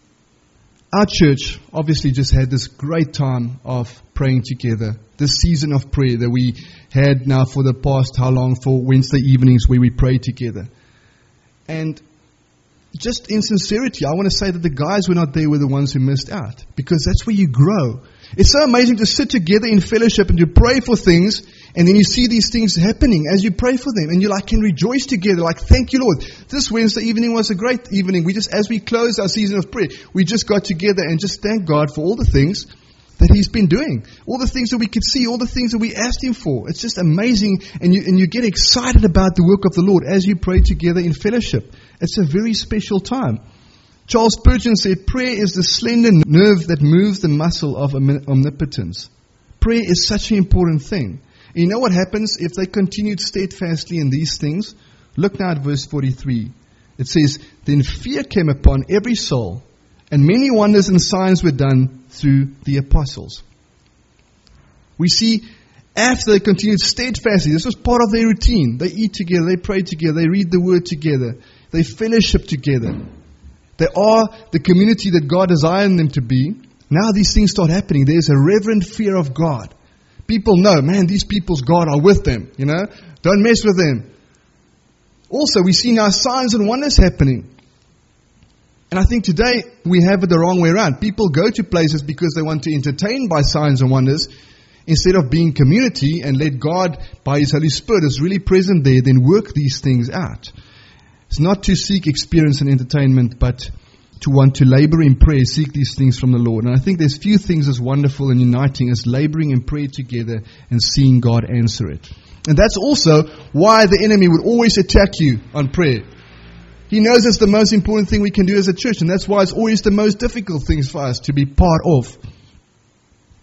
Our church obviously just had this great time of praying together. This season of prayer that we had now for the past, how long, for Wednesday evenings where we pray together. And just in sincerity, I want to say that the guys who were not there were the ones who missed out. Because that's where you grow. It's so amazing to sit together in fellowship and to pray for things, and then you see these things happening as you pray for them, and you like can rejoice together, like, thank you, Lord. This Wednesday evening was a great evening. We just, as we closed our season of prayer, we just got together and just thank God for all the things that He's been doing, all the things that we could see, all the things that we asked Him for. It's just amazing, and you and you get excited about the work of the Lord as you pray together in fellowship. It's a very special time. Charles Spurgeon said, prayer is the slender nerve that moves the muscle of omnipotence. Prayer is such an important thing. And you know what happens if they continued steadfastly in these things? Look now at verse forty-three. It says, then fear came upon every soul, and many wonders and signs were done through the apostles. We see after they continued steadfastly, this was part of their routine. They eat together, they pray together, they read the word together, they fellowship together. They are the community that God designed them to be. Now these things start happening. There's a reverent fear of God. People know, man, these people's God are with them. You know, don't mess with them. Also, we see now signs and wonders happening. And I think today we have it the wrong way around. People go to places because they want to entertain by signs and wonders instead of being community and let God, by His Holy Spirit, is really present there, then work these things out. It's not to seek experience and entertainment, but to want to labor in prayer, seek these things from the Lord. And I think there's few things as wonderful and uniting as laboring in prayer together and seeing God answer it. And that's also why the enemy would always attack you on prayer. He knows it's the most important thing we can do as a church, and that's why it's always the most difficult things for us to be part of.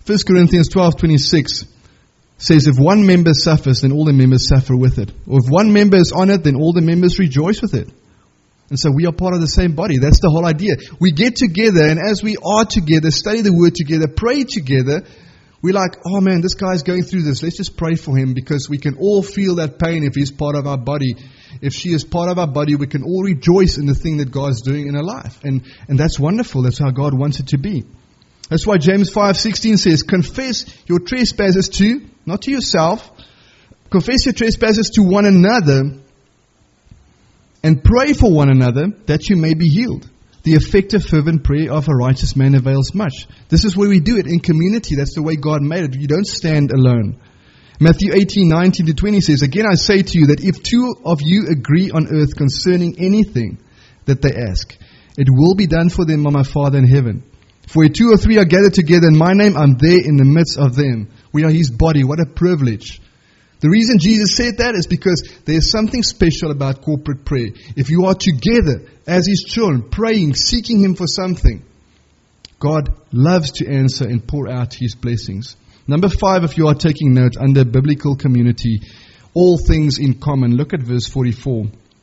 First Corinthians twelve twenty-six says, if one member suffers, then all the members suffer with it. Or if one member is honored, then all the members rejoice with it. And so we are part of the same body. That's the whole idea. We get together, and as we are together, study the Word together, pray together, we're like, oh man, this guy's going through this. Let's just pray for him, because we can all feel that pain if he's part of our body. If she is part of our body, we can all rejoice in the thing that God's doing in our life. And, and that's wonderful. That's how God wants it to be. That's why James five sixteen says, confess your trespasses to, not to yourself, confess your trespasses to one another, and pray for one another that you may be healed. The effective fervent prayer of a righteous man avails much. This is where we do it, in community. That's the way God made it. You don't stand alone. Matthew eighteen nineteen to twenty says, again I say to you that if two of you agree on earth concerning anything that they ask, it will be done for them by my Father in heaven. For where two or three are gathered together in my name, I'm there in the midst of them. We are His body. What a privilege. The reason Jesus said that is because there's something special about corporate prayer. If you are together as His children, praying, seeking Him for something, God loves to answer and pour out His blessings. Number five, if you are taking note, under biblical community, all things in common. Look at verse forty-four.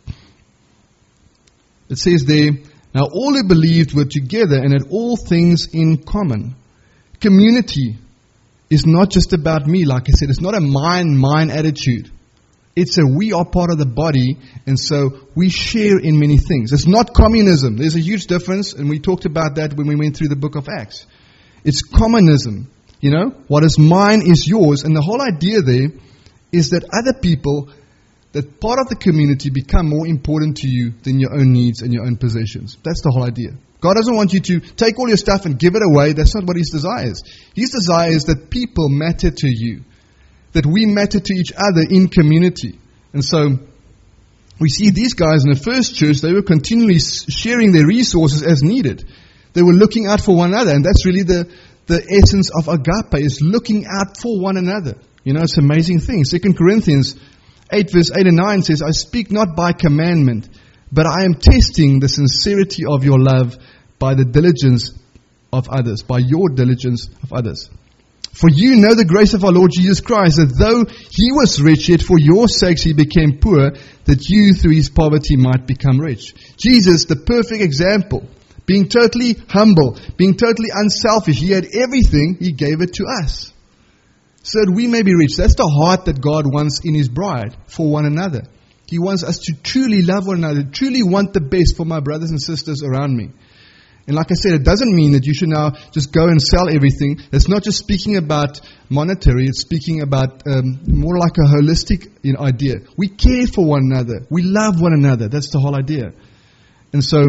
It says there, now all who believed were together and had all things in common. Community is not just about me, like I said. It's not a mine, mine attitude. It's a we are part of the body, and so we share in many things. It's not communism. There's a huge difference, and we talked about that when we went through the book of Acts. It's commonism. You know, what is mine is yours, and the whole idea there is that other people, that part of the community, become more important to you than your own needs and your own possessions. That's the whole idea. God doesn't want you to take all your stuff and give it away. That's not what His desire is. His desire is that people matter to you, that we matter to each other in community. And so we see these guys in the first church, they were continually sharing their resources as needed. They were looking out for one another, and that's really the, the essence of agape, is looking out for one another. You know, it's an amazing thing. Second Corinthians eight verse eight and nine says, I speak not by commandment, but I am testing the sincerity of your love by the diligence of others, by your diligence of others. For you know the grace of our Lord Jesus Christ, that though He was rich, yet for your sakes He became poor, that you through His poverty might become rich. Jesus, the perfect example, being totally humble, being totally unselfish. He had everything, He gave it to us, so that we may be rich. That's the heart that God wants in His bride for one another. He wants us to truly love one another, truly want the best for my brothers and sisters around me. And like I said, it doesn't mean that you should now just go and sell everything. It's not just speaking about monetary. It's speaking about um, more like a holistic you know, idea. We care for one another. We love one another. That's the whole idea. And so,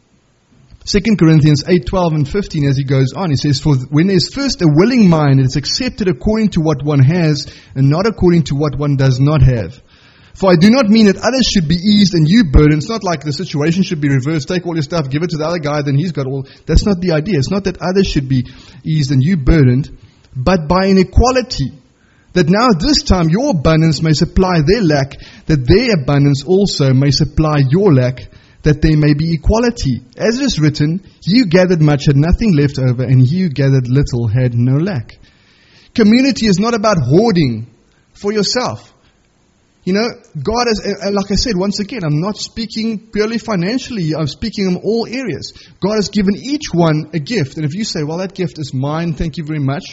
Second Corinthians eight, twelve and fifteen, as he goes on, he says, for when there's first a willing mind, it's accepted according to what one has and not according to what one does not have. For I do not mean that others should be eased and you burdened. It's not like the situation should be reversed. Take all your stuff, give it to the other guy, then he's got all. That's not the idea. It's not that others should be eased and you burdened, but by an equality. That now at this time your abundance may supply their lack, that their abundance also may supply your lack, that there may be equality. As it is written, you gathered much, had nothing left over, and he who gathered little had no lack. Community is not about hoarding for yourself. You know, God is, like I said, once again, I'm not speaking purely financially. I'm speaking in all areas. God has given each one a gift. And if you say, well, that gift is mine, thank you very much,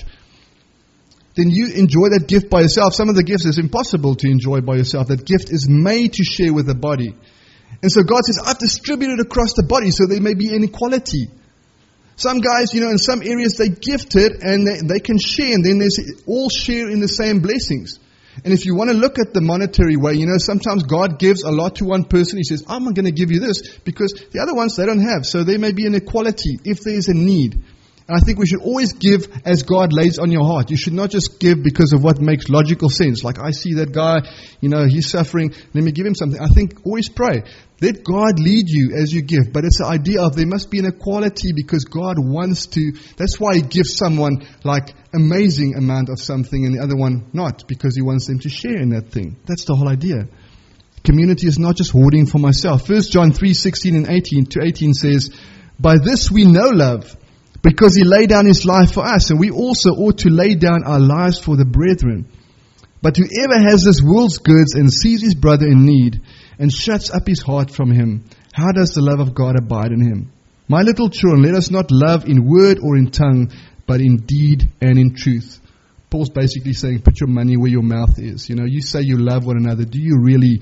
then you enjoy that gift by yourself. Some of the gifts is impossible to enjoy by yourself. That gift is made to share with the body. And so God says, I've distributed across the body so there may be inequality. Some guys, you know, in some areas they gifted and they, they can share, and then there's all share in the same blessings. And if you want to look at the monetary way, you know, sometimes God gives a lot to one person. He says, I'm going to give you this because the other ones they don't have. So there may be an equality if there is a need. And I think we should always give as God lays on your heart. You should not just give because of what makes logical sense. Like, I see that guy, you know, he's suffering. Let me give him something. I think always pray. Let God lead you as you give. But it's the idea of there must be an equality because God wants to. That's why He gives someone like amazing amount of something and the other one not, because He wants them to share in that thing. That's the whole idea. Community is not just hoarding for myself. First John three, sixteen and eighteen to eighteen says, by this we know love, because He laid down His life for us, and we also ought to lay down our lives for the brethren. But whoever has this world's goods and sees his brother in need and shuts up his heart from him, how does the love of God abide in him? My little children, let us not love in word or in tongue, but in deed and in truth. Paul's basically saying, put your money where your mouth is. You know, you say you love one another. Do you really?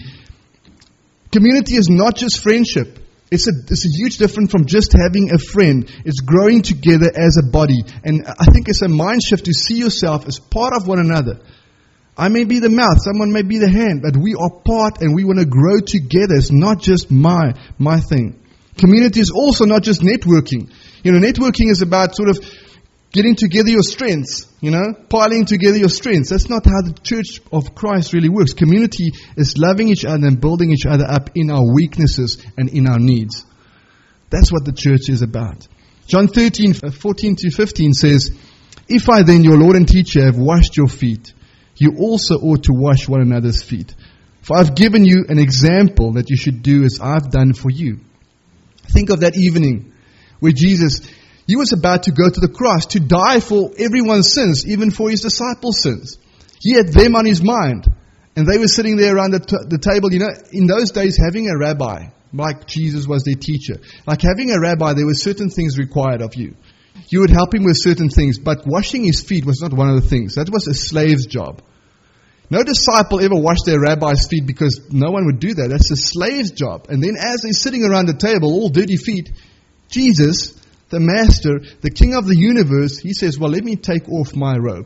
Community is not just friendship. It's a, it's a huge difference from just having a friend. It's growing together as a body. And I think it's a mind shift to see yourself as part of one another. I may be the mouth, someone may be the hand, but we are part and we want to grow together. It's not just my my thing. Community is also not just networking. You know, networking is about sort of getting together your strengths, you know, piling together your strengths. That's not how the church of Christ really works. Community is loving each other and building each other up in our weaknesses and in our needs. That's what the church is about. John thirteen, fourteen to fifteen says, if I then, your Lord and teacher, have washed your feet, you also ought to wash one another's feet. For I've given you an example that you should do as I've done for you. Think of that evening where Jesus, He was about to go to the cross to die for everyone's sins, even for His disciples' sins. He had them on His mind. And they were sitting there around the, t- the table. You know, in those days, having a rabbi, like Jesus was their teacher, like having a rabbi, there were certain things required of you. You would help him with certain things, but washing his feet was not one of the things. That was a slave's job. No disciple ever washed their rabbi's feet because no one would do that. That's a slave's job. And then as they're sitting around the table, all dirty feet, Jesus, the Master, the King of the universe, He says, well, let me take off my robe.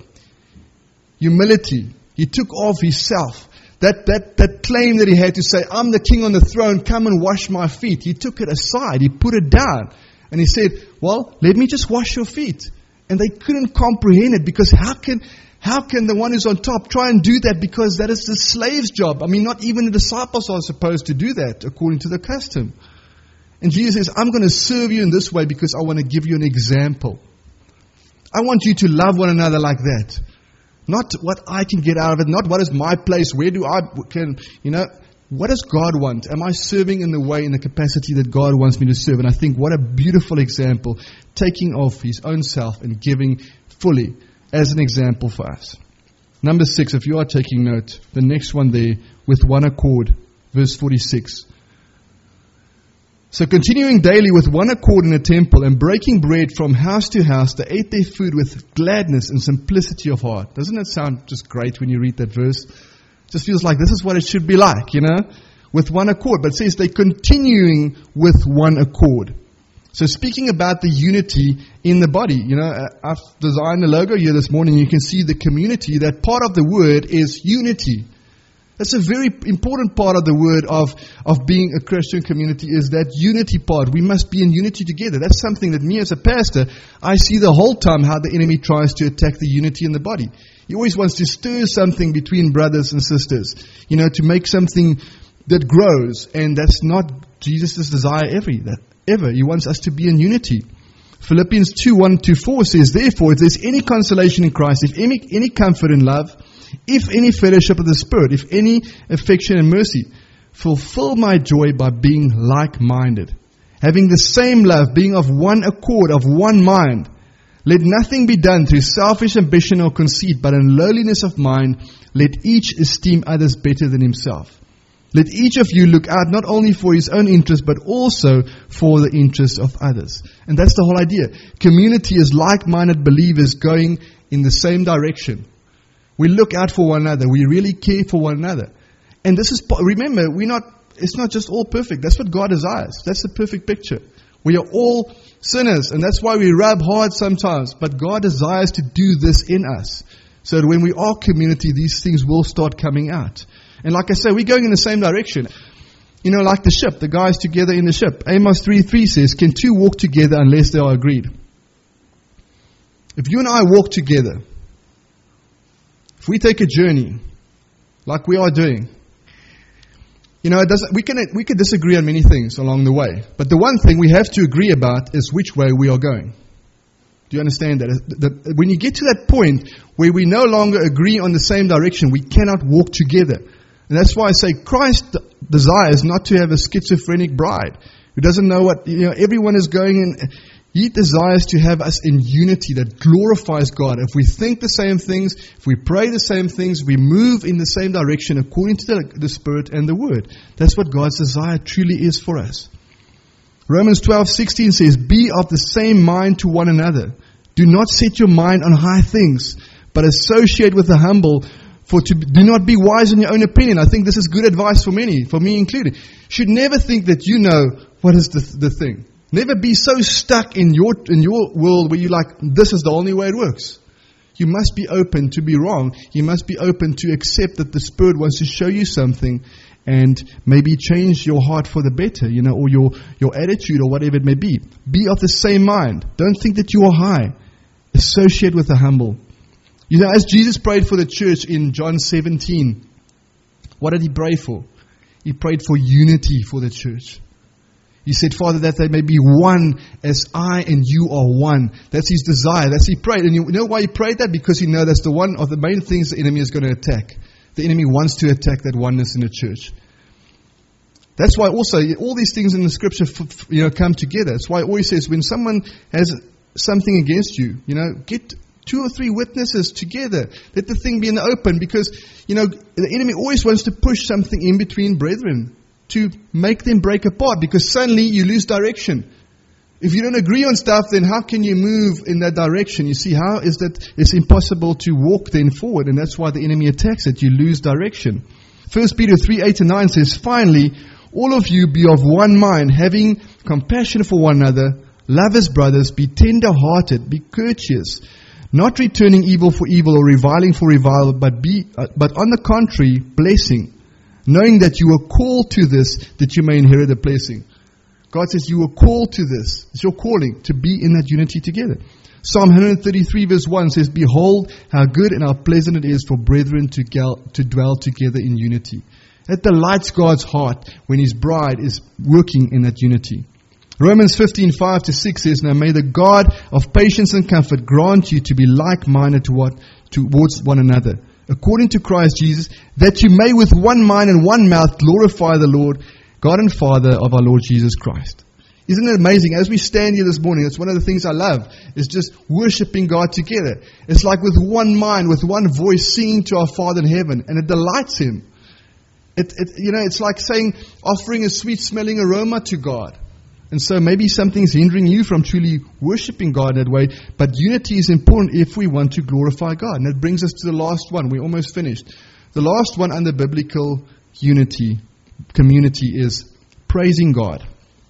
Humility. He took off Himself. That, that, that claim that He had to say, I'm the King on the throne, come and wash my feet. He took it aside. He put it down. And He said, well, let me just wash your feet. And they couldn't comprehend it because how can, how can the one who's on top try and do that? Because that is the slave's job. I mean, not even the disciples are supposed to do that according to the custom. And Jesus says, I'm going to serve you in this way because I want to give you an example. I want you to love one another like that. Not what I can get out of it. Not what is my place. Where do I can, you know, what does God want? Am I serving in the way, in the capacity that God wants me to serve? And I think what a beautiful example, taking off His own self and giving fully as an example for us. Number six, if you are taking note, the next one there, with one accord, verse forty-six. So continuing daily with one accord in the temple and breaking bread from house to house, they ate their food with gladness and simplicity of heart. Doesn't that sound just great when you read that verse? It just feels like this is what it should be like, you know, with one accord. But it says they're continuing with one accord. So speaking about the unity in the body, you know, I've designed the logo here this morning. You can see the community. That part of the word is unity. That's a very important part of the word of, of being a Christian community, is that unity part. We must be in unity together. That's something that me as a pastor, I see the whole time how the enemy tries to attack the unity in the body. He always wants to stir something between brothers and sisters, you know, to make something that grows. And that's not Jesus' desire ever. That, ever. He wants us to be in unity. Philippians two, one to four says, therefore, if there's any consolation in Christ, if any, any comfort in love, if any fellowship of the Spirit, if any affection and mercy, fulfill my joy by being like-minded, having the same love, being of one accord, of one mind. Let nothing be done through selfish ambition or conceit, but in lowliness of mind, let each esteem others better than himself. Let each of you look out not only for his own interest, but also for the interests of others. And that's the whole idea. Community is like-minded believers going in the same direction. We look out for one another. We really care for one another. And this is, remember, we're not, it's not just all perfect. That's what God desires. That's the perfect picture. We are all sinners, and that's why we rub hard sometimes. But God desires to do this in us, so that when we are community, these things will start coming out. And like I say, we're going in the same direction. You know, like the ship, the guys together in the ship. Amos three three says, can two walk together unless they are agreed? If you and I walk together, if we take a journey, like we are doing, you know, it doesn't, we can we can disagree on many things along the way. But the one thing we have to agree about is which way we are going. Do you understand that? that? When you get to that point where we no longer agree on the same direction, we cannot walk together. And that's why I say Christ desires not to have a schizophrenic bride who doesn't know what, you know, everyone is going in. He desires to have us in unity that glorifies God. If we think the same things, if we pray the same things, we move in the same direction according to the, the Spirit and the Word. That's what God's desire truly is for us. Romans twelve sixteen says, "Be of the same mind to one another. Do not set your mind on high things, but associate with the humble. For to do not be wise in your own opinion." I think this is good advice for many, for me included. Should never think that you know what is the, the thing. Never be so stuck in your in your world where you're like, this is the only way it works. You must be open to be wrong. You must be open to accept that the Spirit wants to show you something and maybe change your heart for the better, you know, or your, your attitude or whatever it may be. Be of the same mind. Don't think that you are high. Associate with the humble. You know, as Jesus prayed for the church in John seventeen, what did He pray for? He prayed for unity for the church. He said, "Father, that they may be one as I and you are one." That's His desire. That's He prayed. And you know why He prayed that? Because He knows that's the one of the main things the enemy is going to attack. The enemy wants to attack that oneness in the church. That's why also all these things in the Scripture, you know, come together. That's why it always says when someone has something against you, you know, get two or three witnesses together. Let the thing be in the open, because, you know, the enemy always wants to push something in between brethren to make them break apart, because suddenly you lose direction. If you don't agree on stuff, then how can you move in that direction? You see, how is that? It's impossible to walk then forward, and that's why the enemy attacks it. You lose direction. First Peter three, eight and nine says, "Finally, all of you be of one mind, having compassion for one another, love as brothers, be tender-hearted, be courteous, not returning evil for evil or reviling for revival, but be, uh, but on the contrary, blessing, knowing that you were called to this, that you may inherit a blessing." God says you were called to this. It's your calling to be in that unity together. Psalm one thirty-three verse one says, "Behold, how good and how pleasant it is for brethren to, gal- to dwell together in unity." It delights God's heart when His bride is working in that unity. Romans fifteen, five to six says, "Now may the God of patience and comfort grant you to be like-minded to what, towards one another, according to Christ Jesus, that you may with one mind and one mouth glorify the Lord, God and Father of our Lord Jesus Christ." Isn't it amazing? As we stand here this morning, it's one of the things I love, is just worshiping God together. It's like with one mind, with one voice, singing to our Father in heaven, and it delights Him. It, it, you know, it's like saying, offering a sweet-smelling aroma to God. And so maybe something's hindering you from truly worshiping God that way, but unity is important if we want to glorify God. And that brings us to the last one. We're almost finished. The last one under biblical unity, community, is praising God.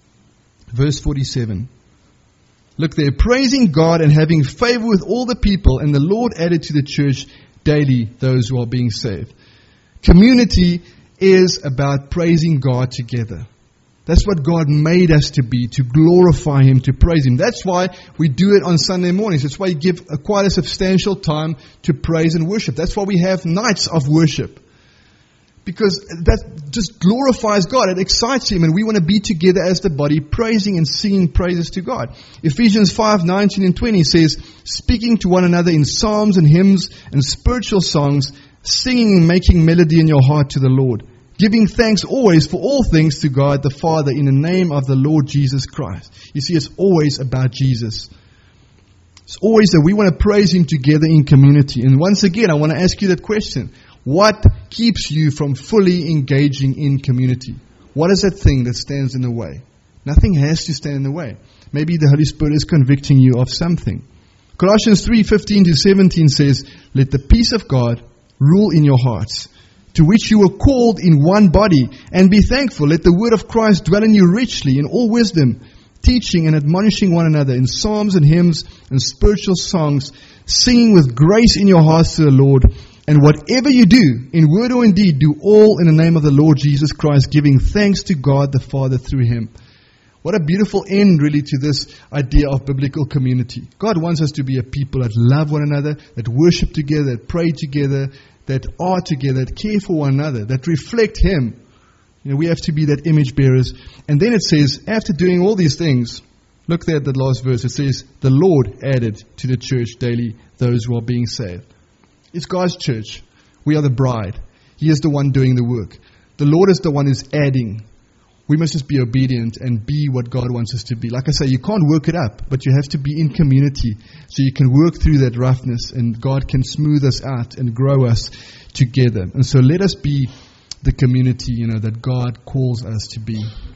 Verse forty-seven. Look there. "Praising God and having favor with all the people, and the Lord added to the church daily those who are being saved." Community is about praising God together. That's what God made us to be, to glorify Him, to praise Him. That's why we do it on Sunday mornings. That's why you give a, quite a substantial time to praise and worship. That's why we have nights of worship. Because that just glorifies God. It excites Him, and we want to be together as the body, praising and singing praises to God. Ephesians five, nineteen and twenty says, "Speaking to one another in psalms and hymns and spiritual songs, singing and making melody in your heart to the Lord, giving thanks always for all things to God the Father in the name of the Lord Jesus Christ." You see, it's always about Jesus. It's always that we want to praise Him together in community. And once again, I want to ask you that question. What keeps you from fully engaging in community? What is that thing that stands in the way? Nothing has to stand in the way. Maybe the Holy Spirit is convicting you of something. Colossians three, fifteen to seventeen says, "Let the peace of God rule in your hearts, to which you were called in one body, and be thankful. Let the word of Christ dwell in you richly in all wisdom, teaching and admonishing one another in psalms and hymns and spiritual songs, singing with grace in your hearts to the Lord. And whatever you do, in word or in deed, do all in the name of the Lord Jesus Christ, giving thanks to God the Father through Him." What a beautiful end, really, to this idea of biblical community. God wants us to be a people that love one another, that worship together, that pray together, that are together, that care for one another, that reflect Him. You know, we have to be that image bearers. And then it says, after doing all these things, look there at the last verse, it says, "The Lord added to the church daily those who are being saved." It's God's church. We are the bride. He is the one doing the work. The Lord is the one who's adding. we must just be obedient and be what God wants us to be. Like I say, you can't work it up, but you have to be in community so you can work through that roughness and God can smooth us out and grow us together. And so let us be the community, you know, that God calls us to be.